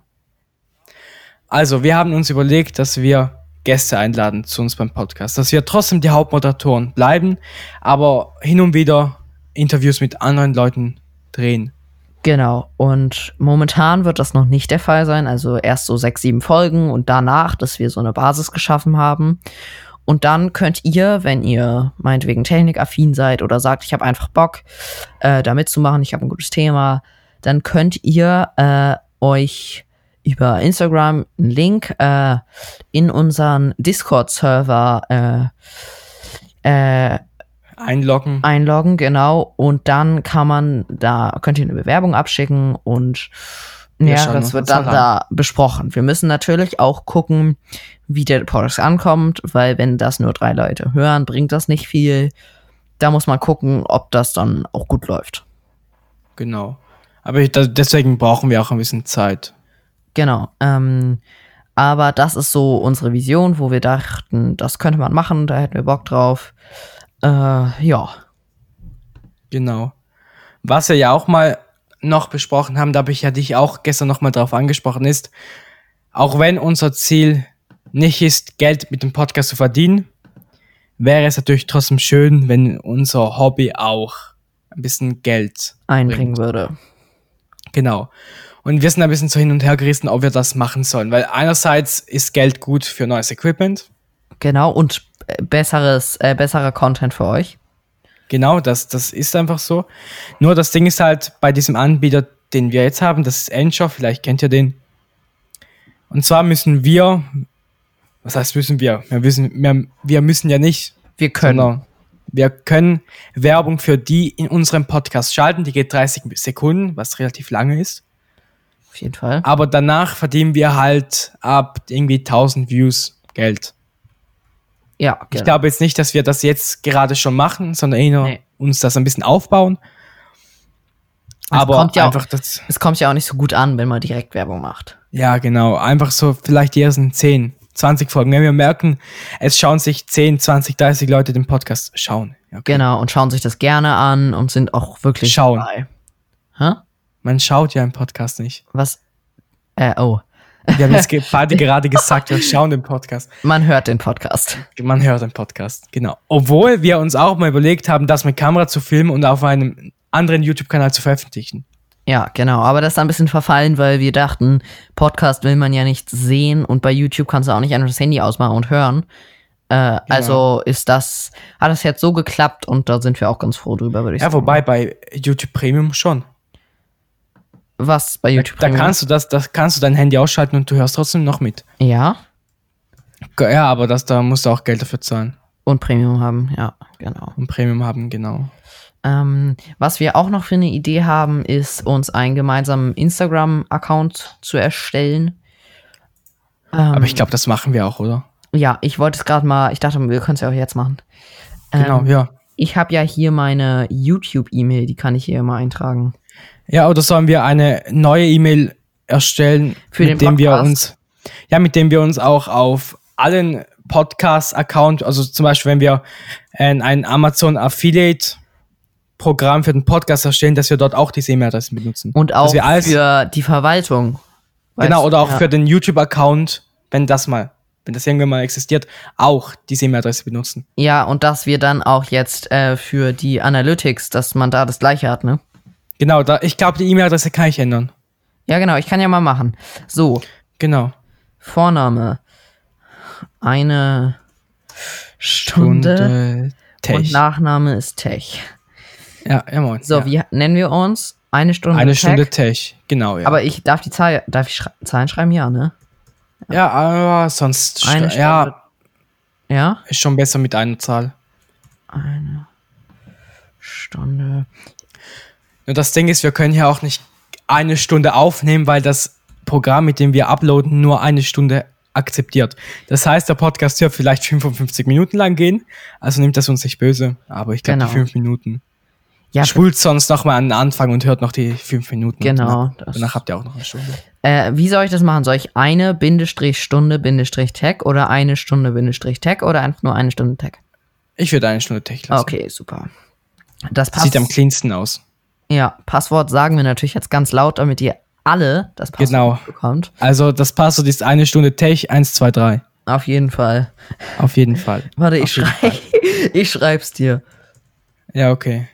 Speaker 1: Also, wir haben uns überlegt, dass wir Gäste einladen zu uns beim Podcast, dass wir trotzdem die Hauptmoderatoren bleiben, aber hin und wieder Interviews mit anderen Leuten drehen.
Speaker 2: genau. Und momentan wird das noch nicht der Fall sein. Also erst so sechs, sieben Folgen und danach, dass wir so eine Basis geschaffen haben. Und dann könnt ihr, wenn ihr meinetwegen technikaffin seid oder sagt, ich habe einfach Bock, äh, da mitzumachen, ich habe ein gutes Thema, dann könnt ihr äh, euch über Instagram einen Link äh, in unseren Discord-Server äh, äh,
Speaker 1: Einloggen.
Speaker 2: einloggen, genau. Und dann kann man, da könnt ihr eine Bewerbung abschicken und
Speaker 1: Wir
Speaker 2: ja,
Speaker 1: schauen
Speaker 2: das
Speaker 1: uns
Speaker 2: wird
Speaker 1: das
Speaker 2: dann
Speaker 1: mal an.
Speaker 2: da besprochen. Wir müssen natürlich auch gucken, wie der Podcast ankommt, weil wenn das nur drei Leute hören, bringt das nicht viel. Da muss man gucken, ob das dann auch gut läuft.
Speaker 1: Genau. Aber ich, da, deswegen brauchen wir auch ein bisschen Zeit.
Speaker 2: Genau. Ähm, aber das ist so unsere Vision, wo wir dachten, das könnte man machen, da hätten wir Bock drauf. Äh, ja.
Speaker 1: Genau. Was wir ja auch mal noch besprochen haben, da habe ich ja dich auch gestern noch mal drauf angesprochen, ist, auch wenn unser Ziel nicht ist, Geld mit dem Podcast zu verdienen, wäre es natürlich trotzdem schön, wenn unser Hobby auch ein bisschen Geld
Speaker 2: Einbringen
Speaker 1: bringt.
Speaker 2: würde.
Speaker 1: Genau. Und wir sind ein bisschen so hin und her gerissen, ob wir das machen sollen, weil einerseits ist Geld gut für neues Equipment.
Speaker 2: Genau, und äh, besseres, äh, besserer Content für euch.
Speaker 1: Genau, das, das ist einfach so. Nur das Ding ist halt bei diesem Anbieter, den wir jetzt haben, das ist Anchor, vielleicht kennt ihr den. Und zwar müssen wir, was heißt müssen wir? Wir müssen, wir, wir müssen ja nicht,
Speaker 2: Wir können.
Speaker 1: sondern wir können Werbung für die in unserem Podcast schalten, die geht dreißig Sekunden, was relativ lange ist.
Speaker 2: Auf jeden Fall.
Speaker 1: Aber danach verdienen wir halt ab irgendwie tausend Views Geld.
Speaker 2: Ja, genau.
Speaker 1: Ich glaube jetzt nicht, dass wir das jetzt gerade schon machen, sondern eher
Speaker 2: Nee.
Speaker 1: uns das ein bisschen aufbauen.
Speaker 2: Es
Speaker 1: Aber
Speaker 2: kommt ja
Speaker 1: einfach
Speaker 2: auch,
Speaker 1: das.
Speaker 2: Es kommt ja auch nicht so gut an, wenn man direkt Werbung macht.
Speaker 1: Ja, genau. Einfach so vielleicht die ersten zehn, zwanzig Folgen. Wenn wir merken, es schauen sich zehn, zwanzig, dreißig Leute den Podcast schauen. Ja, okay.
Speaker 2: Genau, und schauen sich das gerne an und sind auch wirklich
Speaker 1: Schauen.
Speaker 2: dabei. Hä?
Speaker 1: Man schaut ja im Podcast nicht.
Speaker 2: Was? Äh, oh.
Speaker 1: Wir haben jetzt ge- beide gerade gesagt, wir schauen den Podcast.
Speaker 2: Man hört den Podcast.
Speaker 1: Man hört den Podcast, genau. Obwohl wir uns auch mal überlegt haben, das mit Kamera zu filmen und auf einem anderen YouTube-Kanal zu veröffentlichen.
Speaker 2: Ja, genau. Aber das ist ein bisschen verfallen, weil wir dachten, Podcast will man ja nicht sehen und bei YouTube kannst du auch nicht einfach das Handy ausmachen und hören. Äh, Also ist das, hat das jetzt so geklappt und da sind wir auch ganz froh drüber, würde ich
Speaker 1: Ja,
Speaker 2: sagen.
Speaker 1: wobei bei YouTube Premium schon.
Speaker 2: Was bei YouTube
Speaker 1: Da
Speaker 2: Premium?
Speaker 1: kannst du das, das kannst du dein Handy ausschalten und du hörst trotzdem noch mit.
Speaker 2: Ja,
Speaker 1: Ja, aber das, da musst du auch Geld dafür zahlen.
Speaker 2: und Premium haben, ja, genau.
Speaker 1: Und Premium haben, genau.
Speaker 2: Ähm, was wir auch noch für eine Idee haben, ist, uns einen gemeinsamen Instagram-Account zu erstellen. Ähm,
Speaker 1: Aber ich glaube, das machen wir auch, oder?
Speaker 2: Ja, ich wollte es gerade mal, ich dachte, wir können es ja auch jetzt machen.
Speaker 1: Genau,
Speaker 2: Ähm,
Speaker 1: ja.
Speaker 2: Ich habe ja hier meine YouTube-E-Mail, die kann ich hier mal eintragen.
Speaker 1: Ja, oder sollen wir eine neue E-Mail erstellen,
Speaker 2: Für den
Speaker 1: mit dem wir
Speaker 2: Podcast?
Speaker 1: uns, ja, mit dem wir uns auch auf allen Podcast-Account, also zum Beispiel, wenn wir ein, ein Amazon Affiliate-Programm für den Podcast erstellen, dass wir dort auch diese E-Mail-Adressen benutzen.
Speaker 2: Und auch
Speaker 1: dass wir alles,
Speaker 2: für die Verwaltung.
Speaker 1: genau,
Speaker 2: Weißt-
Speaker 1: oder auch
Speaker 2: ja.
Speaker 1: für den YouTube-Account, wenn das mal, wenn das irgendwann mal existiert, auch diese E-Mail-Adresse benutzen.
Speaker 2: Ja, und dass wir dann auch jetzt äh, für die Analytics, dass man da das gleiche hat, ne?
Speaker 1: Genau, da, ich glaube, die E-Mail-Adresse kann ich ändern.
Speaker 2: Ja, genau, ich kann ja mal machen. So,
Speaker 1: Genau.
Speaker 2: Vorname. Eine Stunde.
Speaker 1: Stunde
Speaker 2: Und
Speaker 1: Tech.
Speaker 2: Nachname ist Tech.
Speaker 1: Ja, ja, moin.
Speaker 2: So,
Speaker 1: ja.
Speaker 2: wie nennen wir uns? Eine Stunde
Speaker 1: Eine
Speaker 2: Tech.
Speaker 1: Stunde Tech, genau, ja.
Speaker 2: Aber ich darf die Zahl, darf ich schrei- Zahlen schreiben? Ja, ne?
Speaker 1: ja, aber sonst,
Speaker 2: Eine
Speaker 1: schrei-
Speaker 2: Stunde.
Speaker 1: ja,
Speaker 2: Ja?
Speaker 1: ist schon besser mit einer Zahl.
Speaker 2: Eine Stunde.
Speaker 1: Nur das Ding ist, wir können hier auch nicht eine Stunde aufnehmen, weil das Programm, mit dem wir uploaden, nur eine Stunde akzeptiert. Das heißt, der Podcast wird vielleicht fünfundfünfzig Minuten lang gehen, also nimmt das uns nicht böse, aber ich glaube,
Speaker 2: Genau.
Speaker 1: die fünf Minuten.
Speaker 2: Ja,
Speaker 1: Spult sonst nochmal an den Anfang und hört noch die fünf Minuten.
Speaker 2: Genau,
Speaker 1: Und Danach,
Speaker 2: das-
Speaker 1: danach habt ihr auch noch eine Stunde.
Speaker 2: Äh, wie soll ich das machen? Soll ich eine Bindestrich Stunde Bindestrich Tech oder eine Stunde Bindestrich Tech oder einfach nur eine Stunde Tech?
Speaker 1: Ich würde eine Stunde Tech lassen.
Speaker 2: Okay, super. Das passt.
Speaker 1: Sieht am cleansten aus.
Speaker 2: Ja, Passwort sagen wir natürlich jetzt ganz laut, damit ihr alle das Passwort
Speaker 1: Genau.
Speaker 2: bekommt.
Speaker 1: Also das Passwort ist eine Stunde Tech eins zwei drei.
Speaker 2: Auf jeden Fall.
Speaker 1: Auf jeden Fall.
Speaker 2: Warte, ich
Speaker 1: Auf jeden
Speaker 2: schrei ich schreib's dir.
Speaker 1: Ja, okay.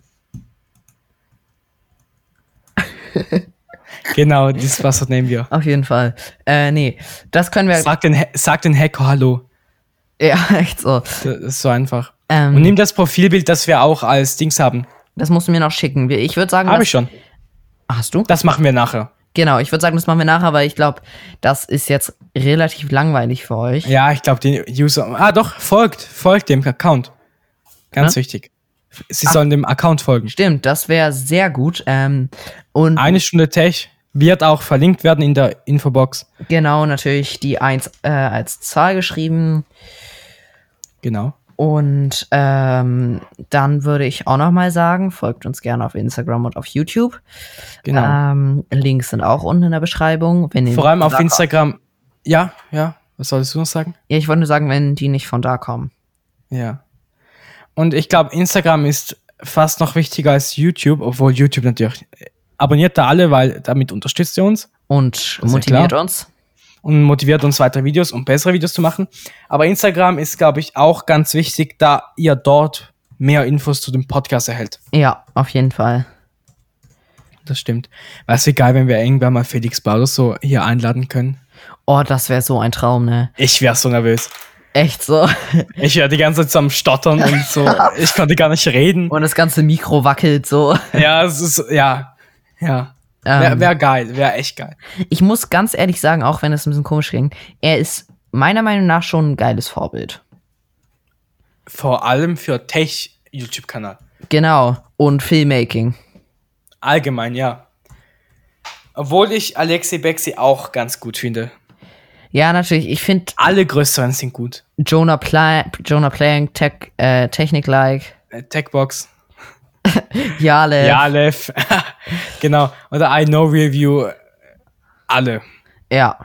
Speaker 1: Genau, dieses Passwort nehmen wir.
Speaker 2: Auf jeden Fall. Äh, nee, das können wir.
Speaker 1: Sag den, Ha- sag den Hacker Hallo.
Speaker 2: Ja, echt so.
Speaker 1: Das ist so einfach.
Speaker 2: Ähm,
Speaker 1: Und nimm das Profilbild, das wir auch als Dings haben.
Speaker 2: Das musst du mir noch schicken. Wir- Ich würde sagen,
Speaker 1: Habe
Speaker 2: das-
Speaker 1: ich schon.
Speaker 2: Hast du?
Speaker 1: Das machen wir nachher.
Speaker 2: Genau, ich würde sagen, das machen wir nachher, weil ich glaube, das ist jetzt relativ langweilig für euch.
Speaker 1: Ja, ich glaube, die User. Ah, doch, folgt. Folgt dem Account. Ganz
Speaker 2: Hä?
Speaker 1: wichtig. Sie sollen dem Account folgen.
Speaker 2: Stimmt, das wäre sehr gut. Ähm, und
Speaker 1: Eine Stunde Tech wird auch verlinkt werden in der Infobox.
Speaker 2: genau, natürlich die eins äh, als Zahl geschrieben.
Speaker 1: Genau.
Speaker 2: Und ähm, dann würde ich auch noch mal sagen, folgt uns gerne auf Instagram und auf YouTube.
Speaker 1: Genau.
Speaker 2: Ähm, Links sind auch unten in der Beschreibung. Wenn ihr
Speaker 1: Vor allem
Speaker 2: nicht
Speaker 1: auf
Speaker 2: von da
Speaker 1: Instagram. Ja, ja. Was solltest du noch sagen?
Speaker 2: kommt. Ja, ich wollte nur sagen, wenn die nicht von da kommen.
Speaker 1: Ja. Und ich glaube, Instagram ist fast noch wichtiger als YouTube, obwohl YouTube natürlich. Abonniert da alle, weil damit unterstützt ihr uns
Speaker 2: Und
Speaker 1: ist ja
Speaker 2: motiviert
Speaker 1: klar.
Speaker 2: uns.
Speaker 1: und motiviert uns weitere Videos und bessere Videos zu machen. Aber Instagram ist, glaube ich, auch ganz wichtig, da ihr dort mehr Infos zu dem Podcast erhält.
Speaker 2: Ja, auf jeden Fall.
Speaker 1: Das stimmt. Weißt du, wie geil, wenn wir irgendwann mal Felix Bauer so hier einladen können?
Speaker 2: Oh, das wäre so ein Traum, ne?
Speaker 1: Ich wäre so nervös.
Speaker 2: Echt so.
Speaker 1: Ich wäre die ganze Zeit so am Stottern und so. Ich konnte gar nicht reden.
Speaker 2: Und das ganze Mikro wackelt so.
Speaker 1: Ja, es ist, ja, ja.
Speaker 2: Ähm,
Speaker 1: Wäre wär geil, wäre echt geil.
Speaker 2: Ich muss ganz ehrlich sagen, auch wenn es ein bisschen komisch klingt, er ist meiner Meinung nach schon ein geiles Vorbild.
Speaker 1: Vor allem für Tech-YouTube-Kanal.
Speaker 2: Genau. Und Filmmaking.
Speaker 1: Allgemein, ja. Obwohl ich Alexi Bexi auch ganz gut finde.
Speaker 2: Ja, natürlich. Ich finde
Speaker 1: Alle größeren sind gut.
Speaker 2: Jonah, Pla Jonah Plank, Tech, äh, Technik-like,
Speaker 1: Äh, Techbox.
Speaker 2: Jale.
Speaker 1: Ja, Lev. Genau. Oder I Know Review. Alle.
Speaker 2: Ja.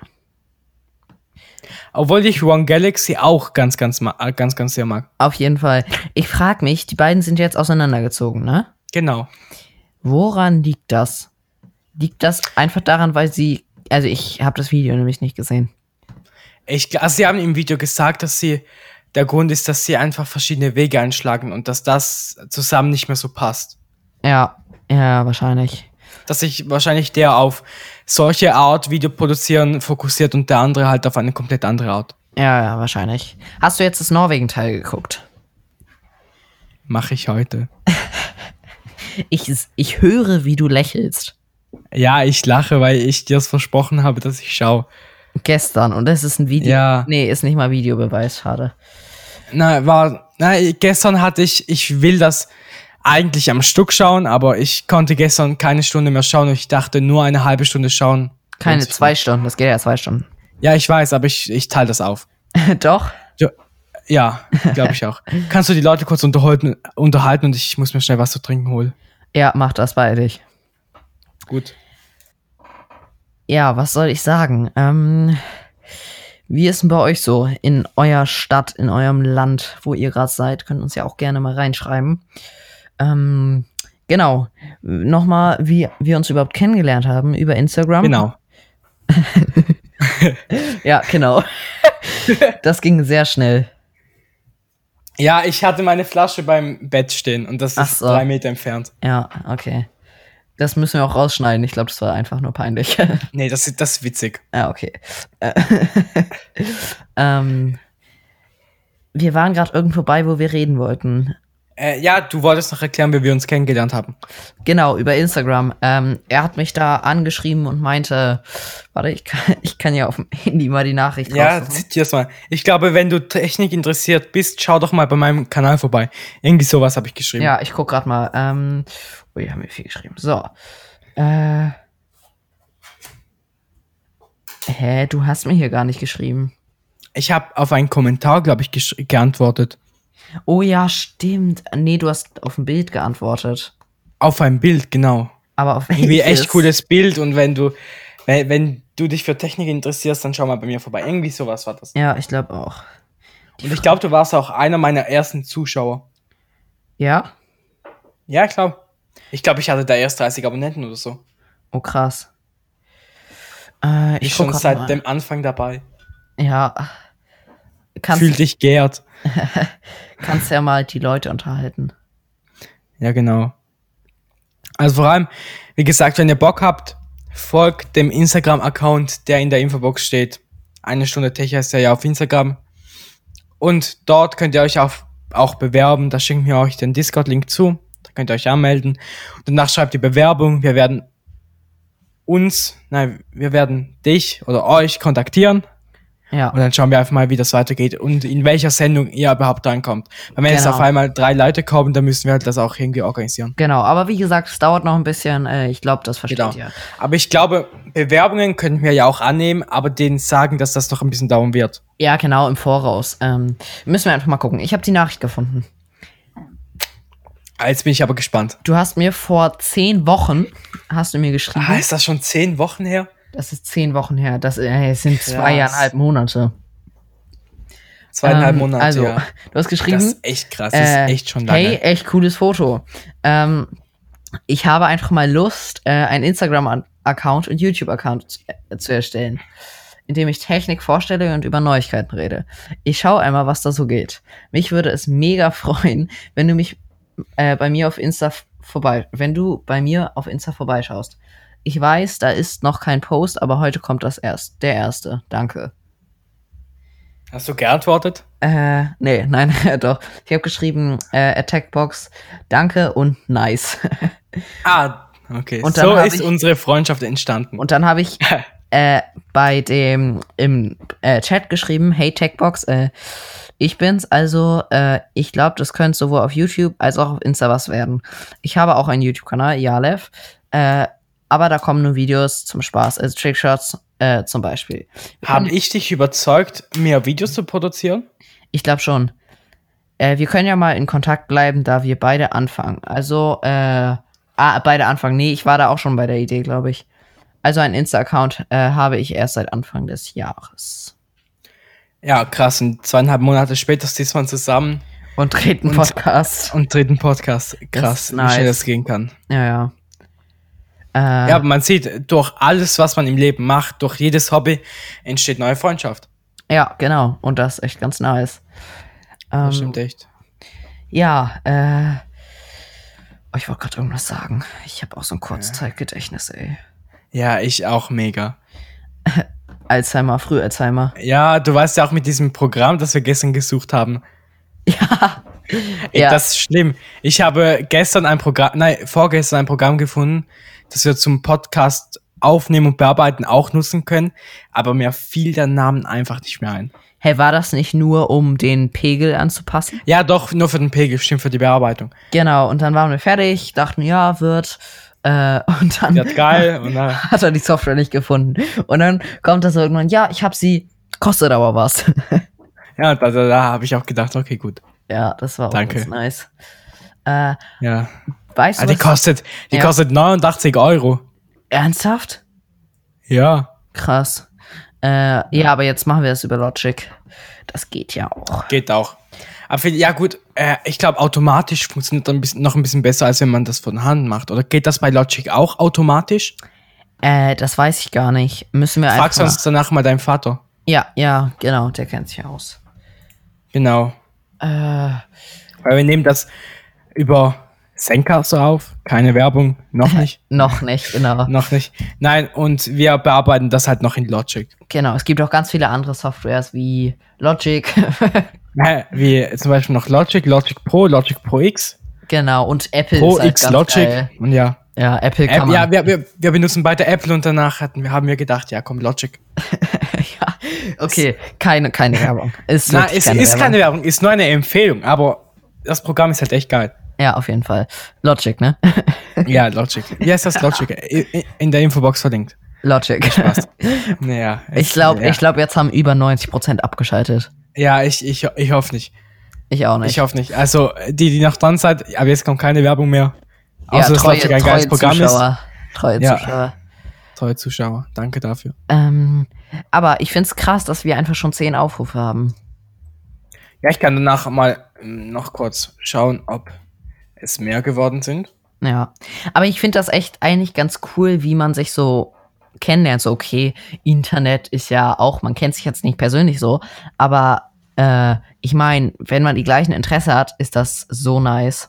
Speaker 1: Obwohl ich One Galaxy auch ganz, ganz, ma- äh, ganz, ganz sehr mag.
Speaker 2: Auf jeden Fall. Ich frage mich, die beiden sind jetzt auseinandergezogen, ne?
Speaker 1: Genau.
Speaker 2: Woran liegt das? Liegt das einfach daran, weil sie, also ich habe das Video nämlich nicht gesehen.
Speaker 1: Ich, gl- also sie haben im Video gesagt, dass sie, der Grund ist, dass sie einfach verschiedene Wege einschlagen und dass das zusammen nicht mehr so passt.
Speaker 2: Ja, ja, wahrscheinlich.
Speaker 1: Dass sich wahrscheinlich der auf solche Art Video produzieren fokussiert und der andere halt auf eine komplett andere Art.
Speaker 2: Ja, ja, wahrscheinlich. Hast du jetzt das Norwegen-Teil geguckt?
Speaker 1: Mache ich heute.
Speaker 2: Ich, ich höre, wie du lächelst.
Speaker 1: Ja, ich lache, weil ich dir das versprochen habe, dass ich schaue.
Speaker 2: Gestern. Und das ist ein Video.
Speaker 1: Ja.
Speaker 2: Nee, ist nicht mal Videobeweis, schade.
Speaker 1: Na, war, na, gestern hatte ich, ich will das eigentlich am Stück schauen, aber ich konnte gestern keine Stunde mehr schauen und ich dachte, nur eine halbe Stunde schauen.
Speaker 2: Keine
Speaker 1: lohnt sich
Speaker 2: zwei
Speaker 1: nicht.
Speaker 2: Stunden, das geht ja zwei Stunden.
Speaker 1: Ja, ich weiß, aber ich, ich teile das auf.
Speaker 2: Doch?
Speaker 1: Ja, ja, glaube ich auch. Kannst du die Leute kurz unterhalten, unterhalten und ich muss mir schnell was zu trinken holen?
Speaker 2: Ja, mach das bei dich.
Speaker 1: Gut.
Speaker 2: Ja, was soll ich sagen? Ähm, wie ist denn bei euch so in eurer Stadt, in eurem Land, wo ihr gerade seid? Könnt uns ja auch gerne mal reinschreiben. Ähm, genau. Nochmal, wie wir uns überhaupt kennengelernt haben über Instagram.
Speaker 1: Genau.
Speaker 2: Ja, genau. Das ging sehr schnell.
Speaker 1: Ja, ich hatte meine Flasche beim Bett stehen und das
Speaker 2: Ach
Speaker 1: ist
Speaker 2: so.
Speaker 1: drei Meter entfernt.
Speaker 2: Ja, okay. Das müssen wir auch rausschneiden. Ich glaube, das war einfach nur peinlich.
Speaker 1: Nee, das ist, das ist witzig.
Speaker 2: Ja, okay. Äh, ähm, wir waren gerade irgendwo bei, wo wir reden wollten.
Speaker 1: Äh, ja, du wolltest noch erklären, wie wir uns kennengelernt haben.
Speaker 2: Genau, über Instagram. Ähm, er hat mich da angeschrieben und meinte, warte, ich kann, ich kann ja auf dem Handy mal die Nachricht
Speaker 1: Ja,
Speaker 2: raussuchen.
Speaker 1: zitier's mal. Ich glaube, wenn du Technik interessiert bist, schau doch mal bei meinem Kanal vorbei. Irgendwie sowas habe ich geschrieben.
Speaker 2: Ja, ich guck gerade mal. Ähm, ui, haben wir viel geschrieben. So. Äh, hä, du hast mir hier gar nicht geschrieben.
Speaker 1: Ich habe auf einen Kommentar, glaube ich, gesch- geantwortet.
Speaker 2: Oh ja, stimmt. Nee, du hast auf ein Bild geantwortet.
Speaker 1: Auf ein Bild, genau.
Speaker 2: Aber auf
Speaker 1: Irgendwie
Speaker 2: welches?
Speaker 1: echt cooles Bild und wenn du, wenn, wenn du dich für Technik interessierst, dann schau mal bei mir vorbei. Irgendwie sowas war das.
Speaker 2: Ja, ich glaube auch.
Speaker 1: Und ich glaube, du warst auch einer meiner ersten Zuschauer.
Speaker 2: Ja?
Speaker 1: Ja, ich glaube. Ich glaube, ich hatte da erst dreißig Abonnenten oder so.
Speaker 2: Oh, krass. Äh,
Speaker 1: Ich
Speaker 2: ich
Speaker 1: bin
Speaker 2: guck
Speaker 1: schon
Speaker 2: grad
Speaker 1: seit
Speaker 2: mal.
Speaker 1: dem Anfang dabei.
Speaker 2: Ja. Kannst,
Speaker 1: Fühl dich geehrt.
Speaker 2: kannst ja mal die Leute unterhalten.
Speaker 1: Ja, genau. Also vor allem, wie gesagt, wenn ihr Bock habt, folgt dem Instagram-Account, der in der Infobox steht. Eine Stunde Tech heißt der ja auf Instagram. Und dort könnt ihr euch auch, auch bewerben. Da schicken wir euch den Discord-Link zu. Da könnt ihr euch anmelden. Und danach schreibt die Bewerbung. Wir werden uns, nein, wir werden dich oder euch kontaktieren.
Speaker 2: Ja.
Speaker 1: Und dann schauen wir einfach mal, wie das weitergeht und in welcher Sendung ihr überhaupt reinkommt. Weil wenn jetzt
Speaker 2: Genau.
Speaker 1: auf einmal drei Leute kommen, dann müssen wir halt das auch irgendwie organisieren.
Speaker 2: Genau, aber wie gesagt, es dauert noch ein bisschen. Äh, ich glaube, das versteht
Speaker 1: Genau.
Speaker 2: ihr.
Speaker 1: Aber ich glaube, Bewerbungen könnten wir ja auch annehmen, aber denen sagen, dass das noch ein bisschen dauern wird.
Speaker 2: Ja, genau, im Voraus. Ähm, müssen wir einfach mal gucken. Ich habe die Nachricht gefunden.
Speaker 1: Jetzt bin ich aber gespannt.
Speaker 2: Du hast mir vor zehn Wochen, hast du mir geschrieben,
Speaker 1: Ah, ist das schon zehn Wochen her?
Speaker 2: das ist zehn Wochen her, das äh, es sind
Speaker 1: Krass.
Speaker 2: zweieinhalb Monate.
Speaker 1: Zweieinhalb
Speaker 2: Ähm,
Speaker 1: Monate,
Speaker 2: also,
Speaker 1: ja.
Speaker 2: du hast geschrieben,
Speaker 1: Das ist echt krass, das
Speaker 2: äh,
Speaker 1: ist echt schon lange.
Speaker 2: hey, echt cooles Foto. Ähm, ich habe einfach mal Lust, äh, einen Instagram-Account und YouTube-Account zu, äh, zu erstellen, in dem ich Technik vorstelle und über Neuigkeiten rede. Ich schaue einmal, was da so geht. Mich würde es mega freuen, wenn du mich äh, bei mir auf Insta f- vorbei, wenn du bei mir auf Insta vorbeischaust. Ich weiß, da ist noch kein Post, aber heute kommt das erst. Der erste. Danke.
Speaker 1: Hast du geantwortet?
Speaker 2: Äh, nee, nein, doch. Ich habe geschrieben, äh, Attackbox, danke und nice.
Speaker 1: Ah, okay.
Speaker 2: Und dann
Speaker 1: So
Speaker 2: hab
Speaker 1: ist
Speaker 2: ich-
Speaker 1: unsere Freundschaft entstanden.
Speaker 2: Und dann habe ich äh, bei dem im äh, Chat geschrieben, hey Techbox, äh, ich bin's. Also, äh, ich glaube, das könnte sowohl auf YouTube als auch auf Insta was werden. Ich habe auch einen YouTube-Kanal, Jalev. Äh, aber da kommen nur Videos zum Spaß, also Trickshots Äh, zum Beispiel.
Speaker 1: Habe ich dich überzeugt, mehr Videos zu produzieren?
Speaker 2: Ich glaube schon. Äh, wir können ja mal in Kontakt bleiben, da wir beide anfangen. Also, äh, ah, beide anfangen. Nee, ich war da auch schon bei der Idee, glaube ich. Also ein Insta-Account äh, habe ich erst seit Anfang des Jahres.
Speaker 1: Ja, krass. Und zweieinhalb Monate später sitzt man zusammen.
Speaker 2: Und dreht einen Podcast.
Speaker 1: Und dreht einen Podcast. Krass,
Speaker 2: nice.
Speaker 1: wie schnell das gehen kann.
Speaker 2: Ja, ja. Äh,
Speaker 1: ja, aber man sieht, durch alles, was man im Leben macht, durch jedes Hobby, entsteht neue Freundschaft.
Speaker 2: Ja, genau. Und das ist echt ganz nice. Ähm,
Speaker 1: Das stimmt echt.
Speaker 2: Ja, äh. Oh, ich wollte gerade irgendwas sagen. Ich habe auch so ein Kurzzeitgedächtnis, ey.
Speaker 1: Ja, ich auch mega.
Speaker 2: Alzheimer, Früh-Alzheimer.
Speaker 1: Ja, du weißt ja auch mit diesem Programm, das wir gestern gesucht haben.
Speaker 2: Ja.
Speaker 1: Ey,
Speaker 2: ja.
Speaker 1: Das ist schlimm. Ich habe gestern ein Programm, nein, vorgestern ein Programm gefunden, das wir zum Podcast aufnehmen und bearbeiten auch nutzen können, aber mir fiel der Name einfach nicht mehr ein.
Speaker 2: Hey, war das nicht nur, um den Pegel anzupassen?
Speaker 1: Ja, doch, nur für den Pegel, stimmt, für die Bearbeitung.
Speaker 2: Genau, und dann waren wir fertig, dachten, ja, wird. Äh, und dann
Speaker 1: Wird geil. Und dann,
Speaker 2: hat er die Software nicht gefunden. Und dann kommt das irgendwann, ja, ich hab sie, kostet aber was.
Speaker 1: ja, da, da, da habe ich auch gedacht, okay, gut.
Speaker 2: Ja, das war auch
Speaker 1: Danke.
Speaker 2: ganz nice. Äh,
Speaker 1: Ja.
Speaker 2: weißt
Speaker 1: Ah,
Speaker 2: du,
Speaker 1: die
Speaker 2: was-
Speaker 1: kostet, die
Speaker 2: Ja.
Speaker 1: kostet neunundachtzig Euro.
Speaker 2: Ernsthaft?
Speaker 1: Ja,
Speaker 2: Krass. Äh, ja, aber jetzt machen wir es über Logic. Das geht ja auch.
Speaker 1: geht auch. Aber für, ja gut, äh, ich glaube, automatisch funktioniert dann ein bisschen, noch ein bisschen besser, als wenn man das von Hand macht. Oder geht das bei Logic auch automatisch?
Speaker 2: Äh, das weiß ich gar nicht. Müssen wir
Speaker 1: Frag
Speaker 2: einfach.
Speaker 1: sonst danach mal deinen Vater.
Speaker 2: Ja, ja, genau, der kennt sich aus.
Speaker 1: Genau.
Speaker 2: Äh,
Speaker 1: Weil wir nehmen das über Zencaster auf. Keine Werbung, noch nicht.
Speaker 2: noch nicht, genau.
Speaker 1: noch nicht. Nein, und wir bearbeiten das halt noch in Logic.
Speaker 2: Genau, es gibt auch ganz viele andere Softwares wie Logic.
Speaker 1: Äh, Wie zum Beispiel noch Logic, Logic Pro, Logic Pro X,
Speaker 2: genau, und Apple
Speaker 1: Pro
Speaker 2: ist halt
Speaker 1: X
Speaker 2: ganz
Speaker 1: Logic.
Speaker 2: geil.
Speaker 1: Und ja.
Speaker 2: Ja, Apple kann
Speaker 1: App,
Speaker 2: man.
Speaker 1: ja, wir, wir, wir benutzen beide Apple und danach hatten, wir- haben wir gedacht, ja komm, Logic.
Speaker 2: ja, okay, keine, keine Werbung. Ist
Speaker 1: Nein,
Speaker 2: wirklich
Speaker 1: es
Speaker 2: keine
Speaker 1: ist
Speaker 2: Werbung.
Speaker 1: keine Werbung, ist nur eine Empfehlung, aber das Programm ist halt echt geil.
Speaker 2: Ja, auf jeden Fall. Logic, ne?
Speaker 1: Ja, Logic. Wie heißt das Logic? I- i- In der Infobox verlinkt.
Speaker 2: Logic.
Speaker 1: Spaß. Naja.
Speaker 2: Ich glaube,
Speaker 1: ja.
Speaker 2: ich glaube, jetzt haben über neunzig Prozent abgeschaltet.
Speaker 1: Ja, ich, ich, ich hoffe nicht.
Speaker 2: Ich auch nicht.
Speaker 1: Ich hoffe nicht. Also, die, die noch dran seid, aber jetzt kommt keine Werbung mehr.
Speaker 2: ja,
Speaker 1: Außer, dass
Speaker 2: treue,
Speaker 1: Logic ein
Speaker 2: treue
Speaker 1: geiles Programm
Speaker 2: Zuschauer. Treue
Speaker 1: Ja.
Speaker 2: Zuschauer.
Speaker 1: ist. Treue Zuschauer. Danke dafür.
Speaker 2: Ähm, aber ich find's krass, dass wir einfach schon zehn Aufrufe haben.
Speaker 1: Ja, ich kann danach mal ähm, noch kurz schauen, ob es mehr geworden sind.
Speaker 2: Ja. Aber ich finde das echt eigentlich ganz cool, wie man sich so kennenlernt. So, okay, Internet ist ja auch, man kennt sich jetzt nicht persönlich so, aber äh, ich meine, wenn man die gleichen Interesse hat, ist das so nice.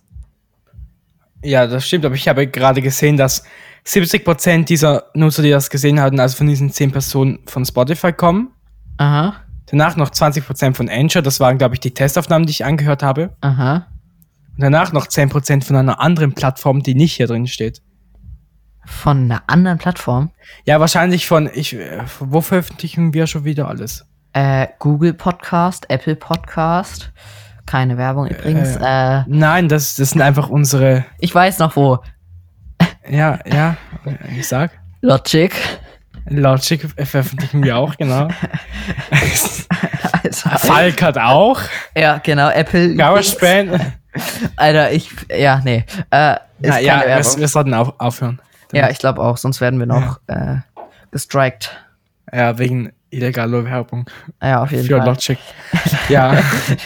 Speaker 1: Ja, das stimmt, aber ich habe gerade gesehen, dass siebzig Prozent dieser Nutzer, die das gesehen hatten, also von diesen zehn Personen von Spotify kommen.
Speaker 2: Aha,
Speaker 1: Danach noch zwanzig Prozent von Anchor, das waren, glaube ich, die Testaufnahmen, die ich angehört habe.
Speaker 2: aha.
Speaker 1: Und danach noch zehn Prozent von einer anderen Plattform, die nicht hier drin steht.
Speaker 2: Von einer anderen Plattform.
Speaker 1: Ja, wahrscheinlich von, ich, äh, wo veröffentlichen wir schon wieder alles?
Speaker 2: Äh, Google Podcast, Apple Podcast. Keine Werbung übrigens. Äh,
Speaker 1: Nein, das, das sind einfach unsere,
Speaker 2: ich weiß noch wo.
Speaker 1: ja, ja, ich sag.
Speaker 2: Logic.
Speaker 1: Logic veröffentlichen wir auch, genau.
Speaker 2: Alter.
Speaker 1: Falk hat auch.
Speaker 2: Ja, genau, Apple.
Speaker 1: GarageBand.
Speaker 2: Alter, ich, ja, nee. Äh, ist
Speaker 1: Na,
Speaker 2: keine
Speaker 1: ja, wir,
Speaker 2: Werbung.
Speaker 1: wir sollten auf, aufhören.
Speaker 2: Ja, ich glaube auch, sonst werden wir noch äh, gestrikt.
Speaker 1: Ja, wegen illegaler Werbung
Speaker 2: Ja, auf jeden
Speaker 1: für
Speaker 2: Fall.
Speaker 1: Logic. Ja,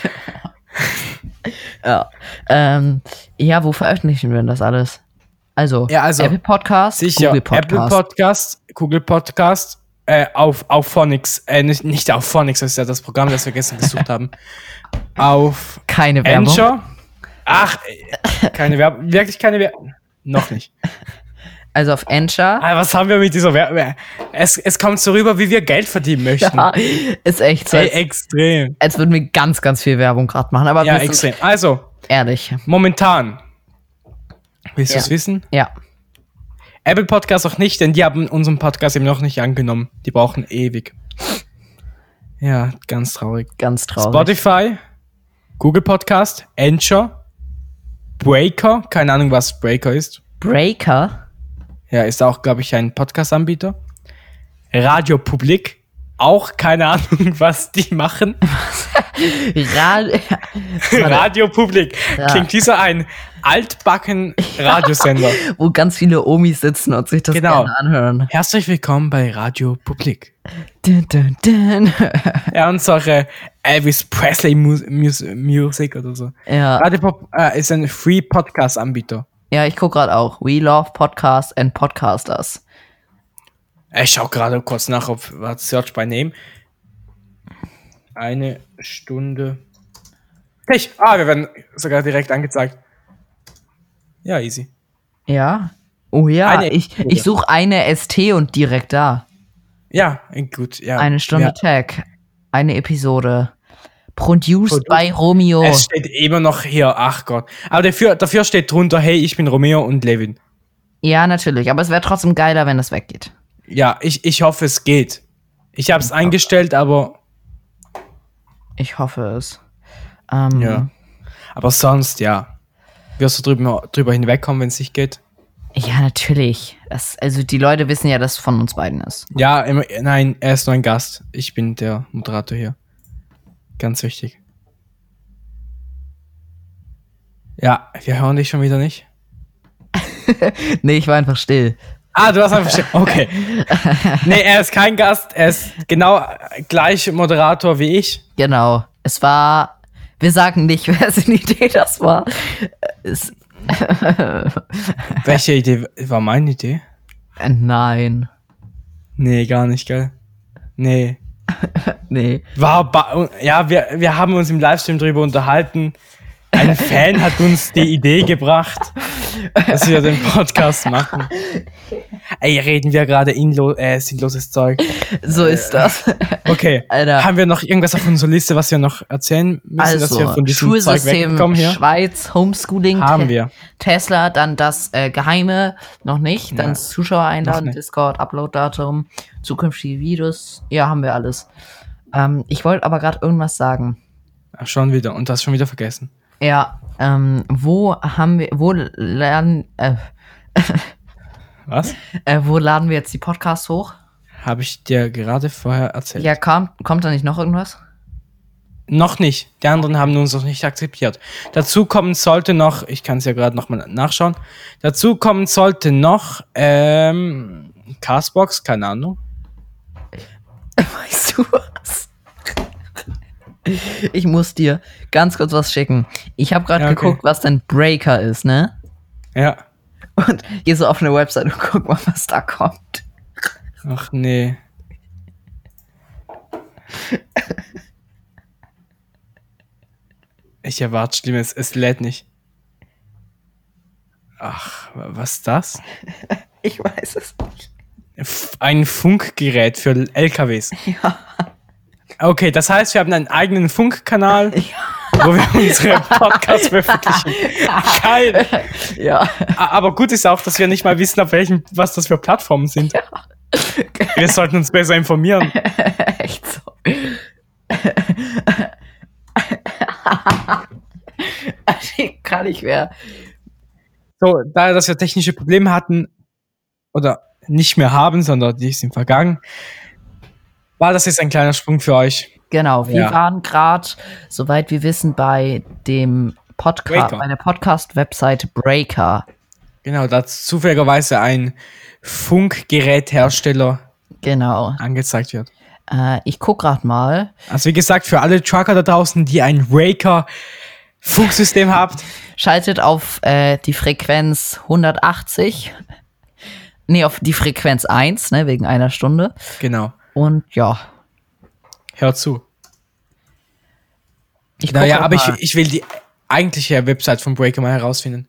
Speaker 2: Ja. Ähm, ja, wo veröffentlichen wir denn das alles? Also,
Speaker 1: Ja, also,
Speaker 2: Apple Podcast,
Speaker 1: sicher.
Speaker 2: Google Podcast.
Speaker 1: Apple Podcast, Google Podcast, äh, auf, auf Phonics, äh, nicht, nicht auf Phonics, das ist ja das Programm, das wir gestern gesucht haben. Auf
Speaker 2: Keine Werbung.
Speaker 1: Anchor. Ach, äh, keine Werbung, wirklich keine Werbung. Noch nicht.
Speaker 2: Also auf Anchor.
Speaker 1: Aber was haben wir mit dieser Werbung? Es, es kommt so rüber, wie wir Geld verdienen möchten.
Speaker 2: Ja, ist echt so.
Speaker 1: Ey,
Speaker 2: Als,
Speaker 1: extrem.
Speaker 2: als würden wir ganz, ganz viel Werbung gerade machen. Aber
Speaker 1: Ja,
Speaker 2: wir sind
Speaker 1: extrem. Also,
Speaker 2: ehrlich.
Speaker 1: momentan. Willst du
Speaker 2: Ja.
Speaker 1: es wissen?
Speaker 2: Ja.
Speaker 1: Apple Podcast auch nicht, denn die haben unseren Podcast eben noch nicht angenommen. Die brauchen ewig. Ja, ganz traurig.
Speaker 2: Ganz traurig.
Speaker 1: Spotify, Google Podcast, Anchor, Breaker, keine Ahnung, was Breaker ist.
Speaker 2: Breaker.
Speaker 1: Ja, ist auch, glaube ich, ein Podcast-Anbieter. Radio Publik. Auch keine Ahnung, was die machen.
Speaker 2: Radio,
Speaker 1: Radio Publik.
Speaker 2: Ja.
Speaker 1: Klingt wie so ein altbacken Radiosender.
Speaker 2: Wo ganz viele Omis sitzen und sich das
Speaker 1: Genau.
Speaker 2: gerne anhören.
Speaker 1: Herzlich willkommen bei Radio Publik.
Speaker 2: Dun, dun, dun.
Speaker 1: Ja, und solche Elvis Presley Mus Mus Music oder so.
Speaker 2: Ja.
Speaker 1: Radio Pop äh, ist ein Free Podcast Anbieter.
Speaker 2: Ja, ich gucke gerade auch. We love Podcasts and Podcasters.
Speaker 1: Ich schau gerade kurz nach, ob was Search by Name. Eine Stunde. Ich. Ah, wir werden sogar direkt angezeigt. Ja, easy.
Speaker 2: Ja. Oh ja,
Speaker 1: Eine
Speaker 2: ich,
Speaker 1: Episode.
Speaker 2: ich suche eine S T und direkt da.
Speaker 1: Ja, gut. Ja.
Speaker 2: Eine Stunde
Speaker 1: Ja.
Speaker 2: Tag. Eine Episode. Produced
Speaker 1: Produced-
Speaker 2: by Romeo.
Speaker 1: Es steht immer noch hier, ach Gott. Aber dafür, dafür steht drunter, hey, ich bin Romeo und Levin.
Speaker 2: Ja, natürlich. Aber es wäre trotzdem geiler, wenn das weggeht.
Speaker 1: Ja, ich, ich hoffe, es geht. Ich habe es eingestellt, aber
Speaker 2: Ich hoffe es. Ähm,
Speaker 1: ja. Aber sonst, ja. Wirst du drüber, drüber hinwegkommen, wenn es nicht geht?
Speaker 2: Ja, natürlich. Das, also die Leute wissen ja, dass es von uns beiden ist.
Speaker 1: Ja, immer, nein, er ist nur ein Gast. Ich bin der Moderator hier. Ganz wichtig. Ja, wir hören dich schon wieder nicht.
Speaker 2: Nee, ich war einfach still.
Speaker 1: Ah, du hast einfach schon. Okay. Nee, er ist kein Gast. Er ist genau gleich Moderator wie ich.
Speaker 2: Genau. Es war. Wir sagen nicht, wessen Idee das war. Es,
Speaker 1: Welche Idee war meine Idee?
Speaker 2: äh, nein.
Speaker 1: Nee, gar nicht, gell? Nee.
Speaker 2: Nee.
Speaker 1: War ba- ja, wir, wir haben uns im Livestream drüber unterhalten. Ein Fan hat uns die Idee gebracht, dass wir den Podcast machen. Ey, reden wir gerade inlo- äh, sinnloses Zeug.
Speaker 2: So ist das.
Speaker 1: Okay,
Speaker 2: Alter.
Speaker 1: haben wir noch irgendwas auf unserer Liste, was wir noch erzählen müssen, dass wir
Speaker 2: Also,
Speaker 1: von diesem Zeug
Speaker 2: Schulsystem
Speaker 1: wegkommen hier?
Speaker 2: Schweiz, Homeschooling,
Speaker 1: Haben
Speaker 2: Te-
Speaker 1: wir.
Speaker 2: Tesla, dann das äh, Geheime, noch nicht, dann
Speaker 1: Ja,
Speaker 2: das Zuschauer einladen,
Speaker 1: nicht.
Speaker 2: Discord, Upload-Datum, zukünftige Videos, ja, haben wir alles. Ähm, ich wollte aber gerade irgendwas sagen.
Speaker 1: Ach, schon wieder. Und das schon wieder vergessen.
Speaker 2: Ja, ähm, wo haben wir, wo laden, äh,
Speaker 1: Was?
Speaker 2: äh, wo laden wir jetzt die Podcasts hoch?
Speaker 1: Habe ich dir gerade vorher erzählt.
Speaker 2: Ja, kommt, kommt da nicht noch irgendwas?
Speaker 1: Noch nicht. Die anderen haben uns noch nicht akzeptiert. Dazu kommen sollte noch, ich kann es ja gerade nochmal nachschauen, dazu kommen sollte noch ähm, Castbox, keine Ahnung.
Speaker 2: Weißt du was? Ich muss dir ganz kurz was schicken. Ich habe gerade
Speaker 1: Ja, okay.
Speaker 2: geguckt, was denn Breaker ist, ne?
Speaker 1: Ja.
Speaker 2: Und geh so auf eine Website und guck mal, was da kommt.
Speaker 1: Ach nee. Ich erwarte Schlimmes, es lädt nicht. Ach, wa- was ist das?
Speaker 2: Ich weiß es nicht.
Speaker 1: F- Ein Funkgerät für L K Ws.
Speaker 2: Ja.
Speaker 1: Okay, das heißt, wir haben einen eigenen Funkkanal, wo wir unsere Podcasts veröffentlichen. Geil.
Speaker 2: Ja.
Speaker 1: A- Aber gut ist auch, dass wir nicht mal wissen, auf welchen, was das für Plattformen sind. Wir sollten uns besser informieren.
Speaker 2: Echt so. Ich kann nicht mehr.
Speaker 1: So, da dass wir technische Probleme hatten, oder nicht mehr haben, sondern die sind vergangen, war das jetzt ein kleiner Sprung für euch.
Speaker 2: Genau, wir
Speaker 1: Ja.
Speaker 2: waren gerade, soweit wir wissen, bei dem Podcast,
Speaker 1: Breaker.
Speaker 2: bei der Podcast-Website Breaker.
Speaker 1: Genau, da zufälligerweise ein Funkgeräthersteller
Speaker 2: Genau.
Speaker 1: angezeigt wird.
Speaker 2: Äh, ich guck gerade mal.
Speaker 1: Also wie gesagt, für alle Trucker da draußen, die ein Raker Funksystem habt,
Speaker 2: Schaltet auf äh, die Frequenz hundertachtzig. Nee, auf die Frequenz eins, ne, wegen einer Stunde.
Speaker 1: genau,
Speaker 2: Und ja.
Speaker 1: hört zu.
Speaker 2: Ich guck
Speaker 1: Naja,
Speaker 2: grad
Speaker 1: aber ich,
Speaker 2: mal.
Speaker 1: ich will die eigentliche Website von Breaker mal herausfinden.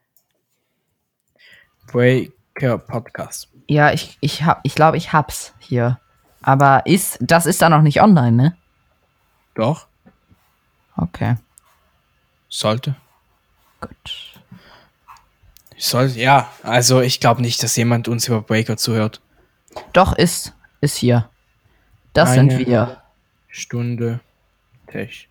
Speaker 1: Breaker Podcast.
Speaker 2: Ja, ich, ich, hab, ich glaube, ich hab's hier. Aber ist, das ist da noch nicht online, ne?
Speaker 1: Doch,
Speaker 2: Okay,
Speaker 1: sollte.
Speaker 2: gut.
Speaker 1: Sollte, ja. Also ich glaube nicht, dass jemand uns über Breaker zuhört.
Speaker 2: Doch, ist, ist hier. Das
Speaker 1: Eine
Speaker 2: sind wir.
Speaker 1: Stunde Tech.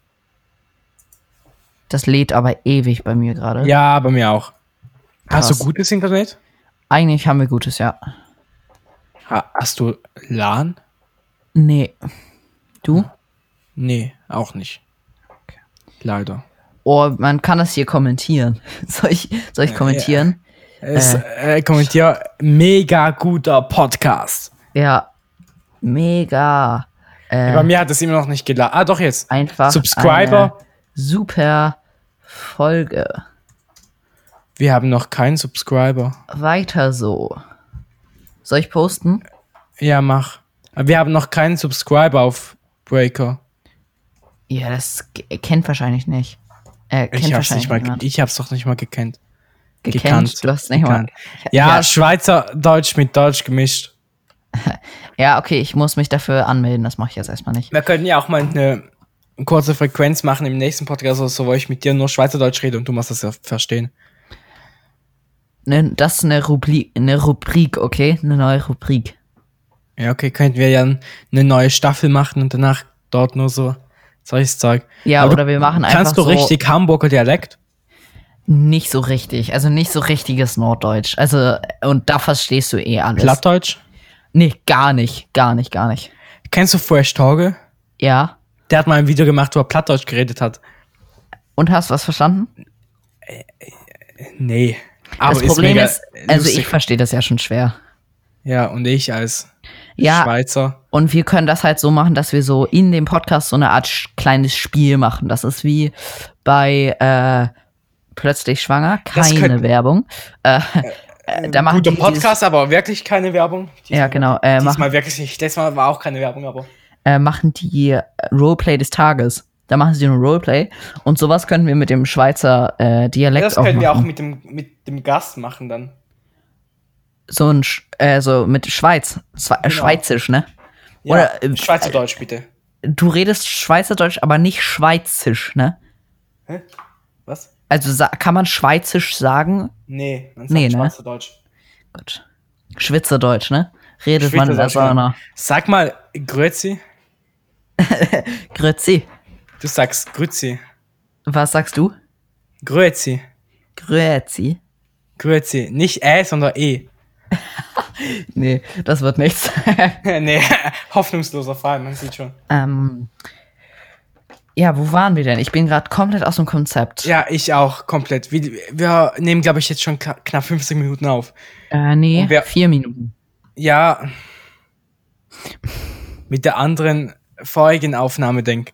Speaker 2: Das lädt aber ewig bei mir gerade.
Speaker 1: Ja, bei mir auch. Hast
Speaker 2: Krass.
Speaker 1: du gutes Internet?
Speaker 2: Eigentlich haben wir gutes, ja.
Speaker 1: Ha, hast du LAN?
Speaker 2: Nee. Du?
Speaker 1: Nee, auch nicht.
Speaker 2: Okay.
Speaker 1: Leider.
Speaker 2: Oh, man kann das hier kommentieren. Soll ich, soll ich kommentieren?
Speaker 1: Es, äh, kommentier, mega guter Podcast.
Speaker 2: Ja. Mega. Äh,
Speaker 1: Bei mir hat es immer noch nicht geladen. Ah, doch jetzt.
Speaker 2: einfach
Speaker 1: Subscriber.
Speaker 2: eine super Folge.
Speaker 1: Wir haben noch keinen Subscriber.
Speaker 2: Weiter so. Soll ich posten?
Speaker 1: Ja, mach. Aber wir haben noch keinen Subscriber auf Breaker.
Speaker 2: Ja, das g- kennt wahrscheinlich nicht. Äh, kennt
Speaker 1: Ich hab's,
Speaker 2: wahrscheinlich
Speaker 1: nicht mal,
Speaker 2: niemand.
Speaker 1: ich hab's doch nicht mal gekannt.
Speaker 2: Gekannt,
Speaker 1: gekannt.
Speaker 2: du hast nicht mal.
Speaker 1: Gekannt. Ja, Schweizer Deutsch mit Deutsch gemischt.
Speaker 2: Ja, okay, ich muss mich dafür anmelden, das mache ich jetzt erstmal nicht.
Speaker 1: Wir könnten ja auch mal eine kurze Frequenz machen im nächsten Podcast oder so, wo ich mit dir nur Schweizerdeutsch rede und du machst das ja verstehen.
Speaker 2: Ne, das ist eine Rubrik, eine Rubrik, okay? Eine neue Rubrik.
Speaker 1: Ja, okay, könnten wir ja eine neue Staffel machen und danach dort nur so solches Zeug.
Speaker 2: Ja,
Speaker 1: Aber
Speaker 2: oder
Speaker 1: du,
Speaker 2: wir machen einfach
Speaker 1: kannst du
Speaker 2: so
Speaker 1: richtig Hamburger Dialekt?
Speaker 2: nicht so richtig, also nicht so richtiges Norddeutsch. Also, und da verstehst du eh alles.
Speaker 1: Plattdeutsch?
Speaker 2: Nee, gar nicht, gar nicht, gar nicht.
Speaker 1: Kennst du Fresh Torge?
Speaker 2: Ja.
Speaker 1: Der hat mal ein Video gemacht, wo er Plattdeutsch geredet hat.
Speaker 2: Und hast du was verstanden?
Speaker 1: Nee. Aber
Speaker 2: Das Problem
Speaker 1: mega
Speaker 2: ist, also
Speaker 1: lustig.
Speaker 2: ich verstehe das ja schon schwer.
Speaker 1: Ja, und ich als
Speaker 2: Ja.
Speaker 1: Schweizer.
Speaker 2: Und wir können das halt so machen, dass wir so in dem Podcast so eine Art sch- kleines Spiel machen. Das ist wie bei äh, Plötzlich schwanger,
Speaker 1: Das
Speaker 2: keine
Speaker 1: könnten-
Speaker 2: Werbung. Äh, äh, da machen
Speaker 1: Guter
Speaker 2: die
Speaker 1: Podcast, aber wirklich keine Werbung.
Speaker 2: Dieses, ja, genau. Äh, machen,
Speaker 1: Diesmal wirklich nicht. Diesmal war auch keine Werbung, aber.
Speaker 2: äh, machen die äh, Roleplay des Tages. Da machen sie ein Roleplay. Und sowas können wir mit dem Schweizer äh, Dialekt
Speaker 1: Das
Speaker 2: auch
Speaker 1: können
Speaker 2: machen.
Speaker 1: wir auch mit dem, mit dem Gast machen dann.
Speaker 2: So ein, Sch- äh, so mit Schweiz. Zwe- äh,
Speaker 1: Genau.
Speaker 2: Schweizisch, ne?
Speaker 1: Ja,
Speaker 2: Oder, äh,
Speaker 1: Schweizerdeutsch bitte.
Speaker 2: Du redest Schweizerdeutsch, aber nicht Schweizisch, ne?
Speaker 1: Hä? Was?
Speaker 2: Also sa- kann man Schweizisch sagen?
Speaker 1: Nee, man sagt
Speaker 2: Nee, ne?
Speaker 1: Schweizerdeutsch.
Speaker 2: Gut. Schwitzerdeutsch, ne? Redet man in der
Speaker 1: Schweizerdeutsch,
Speaker 2: Sauna.
Speaker 1: Sag mal Grüezi.
Speaker 2: Grüezi.
Speaker 1: Du sagst Grüezi.
Speaker 2: Was sagst du?
Speaker 1: Grüezi.
Speaker 2: Grüezi.
Speaker 1: Grüezi. Nicht Ä, sondern E.
Speaker 2: Nee, das wird nichts.
Speaker 1: Nee, hoffnungsloser Fall, man sieht schon.
Speaker 2: ähm, ja, wo waren wir denn? Ich bin gerade komplett aus dem Konzept.
Speaker 1: Ja, ich auch, komplett. Wir, wir nehmen, glaube ich, jetzt schon ka- knapp fünfzig Minuten auf.
Speaker 2: Äh, nee,
Speaker 1: Und wer-
Speaker 2: vier Minuten.
Speaker 1: Ja, mit der anderen vorigen Aufnahme denk.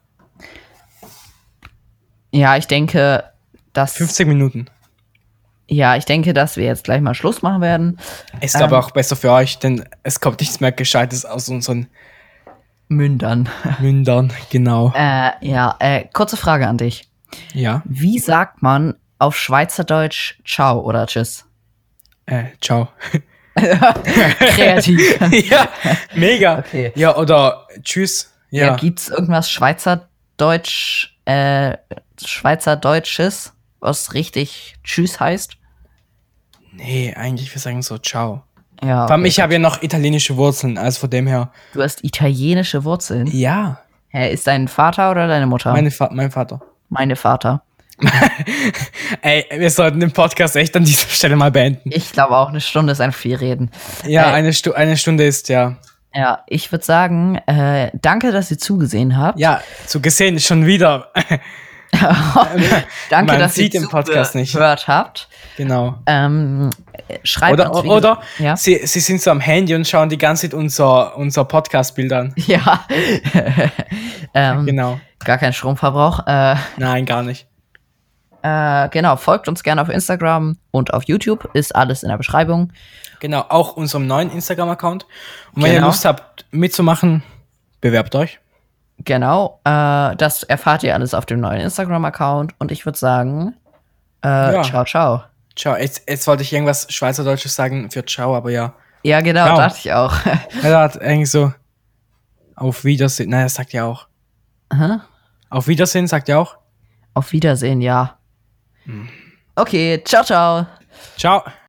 Speaker 2: Ja, ich denke, dass.
Speaker 1: fünfzig Minuten.
Speaker 2: Ja, ich denke, dass wir jetzt gleich mal Schluss machen werden.
Speaker 1: Ist aber
Speaker 2: Ähm.
Speaker 1: auch besser für euch, denn es kommt nichts mehr Gescheites aus unseren
Speaker 2: Mündern.
Speaker 1: Mündern. Genau.
Speaker 2: äh, ja, äh, kurze Frage an dich.
Speaker 1: Ja.
Speaker 2: Wie sagt man auf Schweizerdeutsch Ciao oder Tschüss?
Speaker 1: Äh, ciao.
Speaker 2: Kreativ.
Speaker 1: Ja, mega.
Speaker 2: Okay.
Speaker 1: Ja, oder tschüss.
Speaker 2: Ja.
Speaker 1: Ja.
Speaker 2: Gibt's irgendwas Schweizerdeutsch, äh, Schweizerdeutsches, was richtig Tschüss heißt?
Speaker 1: Nee, eigentlich, wir sagen so ciao.
Speaker 2: Ja.
Speaker 1: Vor allem,
Speaker 2: okay.
Speaker 1: ich habe ja noch italienische Wurzeln, also von dem her.
Speaker 2: Du hast italienische Wurzeln.
Speaker 1: Ja.
Speaker 2: Hä, ist dein Vater oder deine Mutter?
Speaker 1: Meine Fa- mein Vater.
Speaker 2: Meine Vater.
Speaker 1: Ey, wir sollten den Podcast echt an dieser Stelle mal beenden.
Speaker 2: Ich glaube auch, eine Stunde ist ein viel reden.
Speaker 1: Ja,
Speaker 2: Äh,
Speaker 1: eine, Stu- eine Stunde ist ja.
Speaker 2: Ja, ich würde sagen, äh, danke, dass ihr zugesehen habt.
Speaker 1: Ja, zu gesehen schon wieder.
Speaker 2: Danke,
Speaker 1: man
Speaker 2: dass
Speaker 1: sieht
Speaker 2: ihr
Speaker 1: den Podcast nicht.
Speaker 2: gehört habt.
Speaker 1: Genau.
Speaker 2: Ähm, schreibt
Speaker 1: Oder,
Speaker 2: uns, wie
Speaker 1: oder
Speaker 2: gesagt- ja.
Speaker 1: sie, sie sind so am Handy und schauen die ganze Zeit unser, unser Podcast-Bild an.
Speaker 2: Ja. ähm,
Speaker 1: Genau.
Speaker 2: Gar kein Stromverbrauch. Äh,
Speaker 1: Nein, gar nicht.
Speaker 2: äh, genau, folgt uns gerne auf Instagram und auf YouTube. Ist alles in der Beschreibung.
Speaker 1: Genau, auch unserem neuen Instagram-Account. Und wenn ihr
Speaker 2: Genau.
Speaker 1: Lust habt, mitzumachen, bewerbt euch.
Speaker 2: Genau, äh, das erfahrt ihr alles auf dem neuen Instagram-Account. Und ich würde sagen, äh,
Speaker 1: Ja.
Speaker 2: ciao, ciao.
Speaker 1: Ciao. Jetzt, jetzt wollte ich irgendwas Schweizerdeutsches sagen für Ciao, aber ja.
Speaker 2: Ja, genau,
Speaker 1: Ciao.
Speaker 2: dachte ich auch.
Speaker 1: Er hat eigentlich so auf Wiedersehen. Nein, das sagt ja auch.
Speaker 2: Hä?
Speaker 1: Auf Wiedersehen sagt ja auch.
Speaker 2: Auf Wiedersehen, ja. Okay, ciao, ciao.
Speaker 1: Ciao.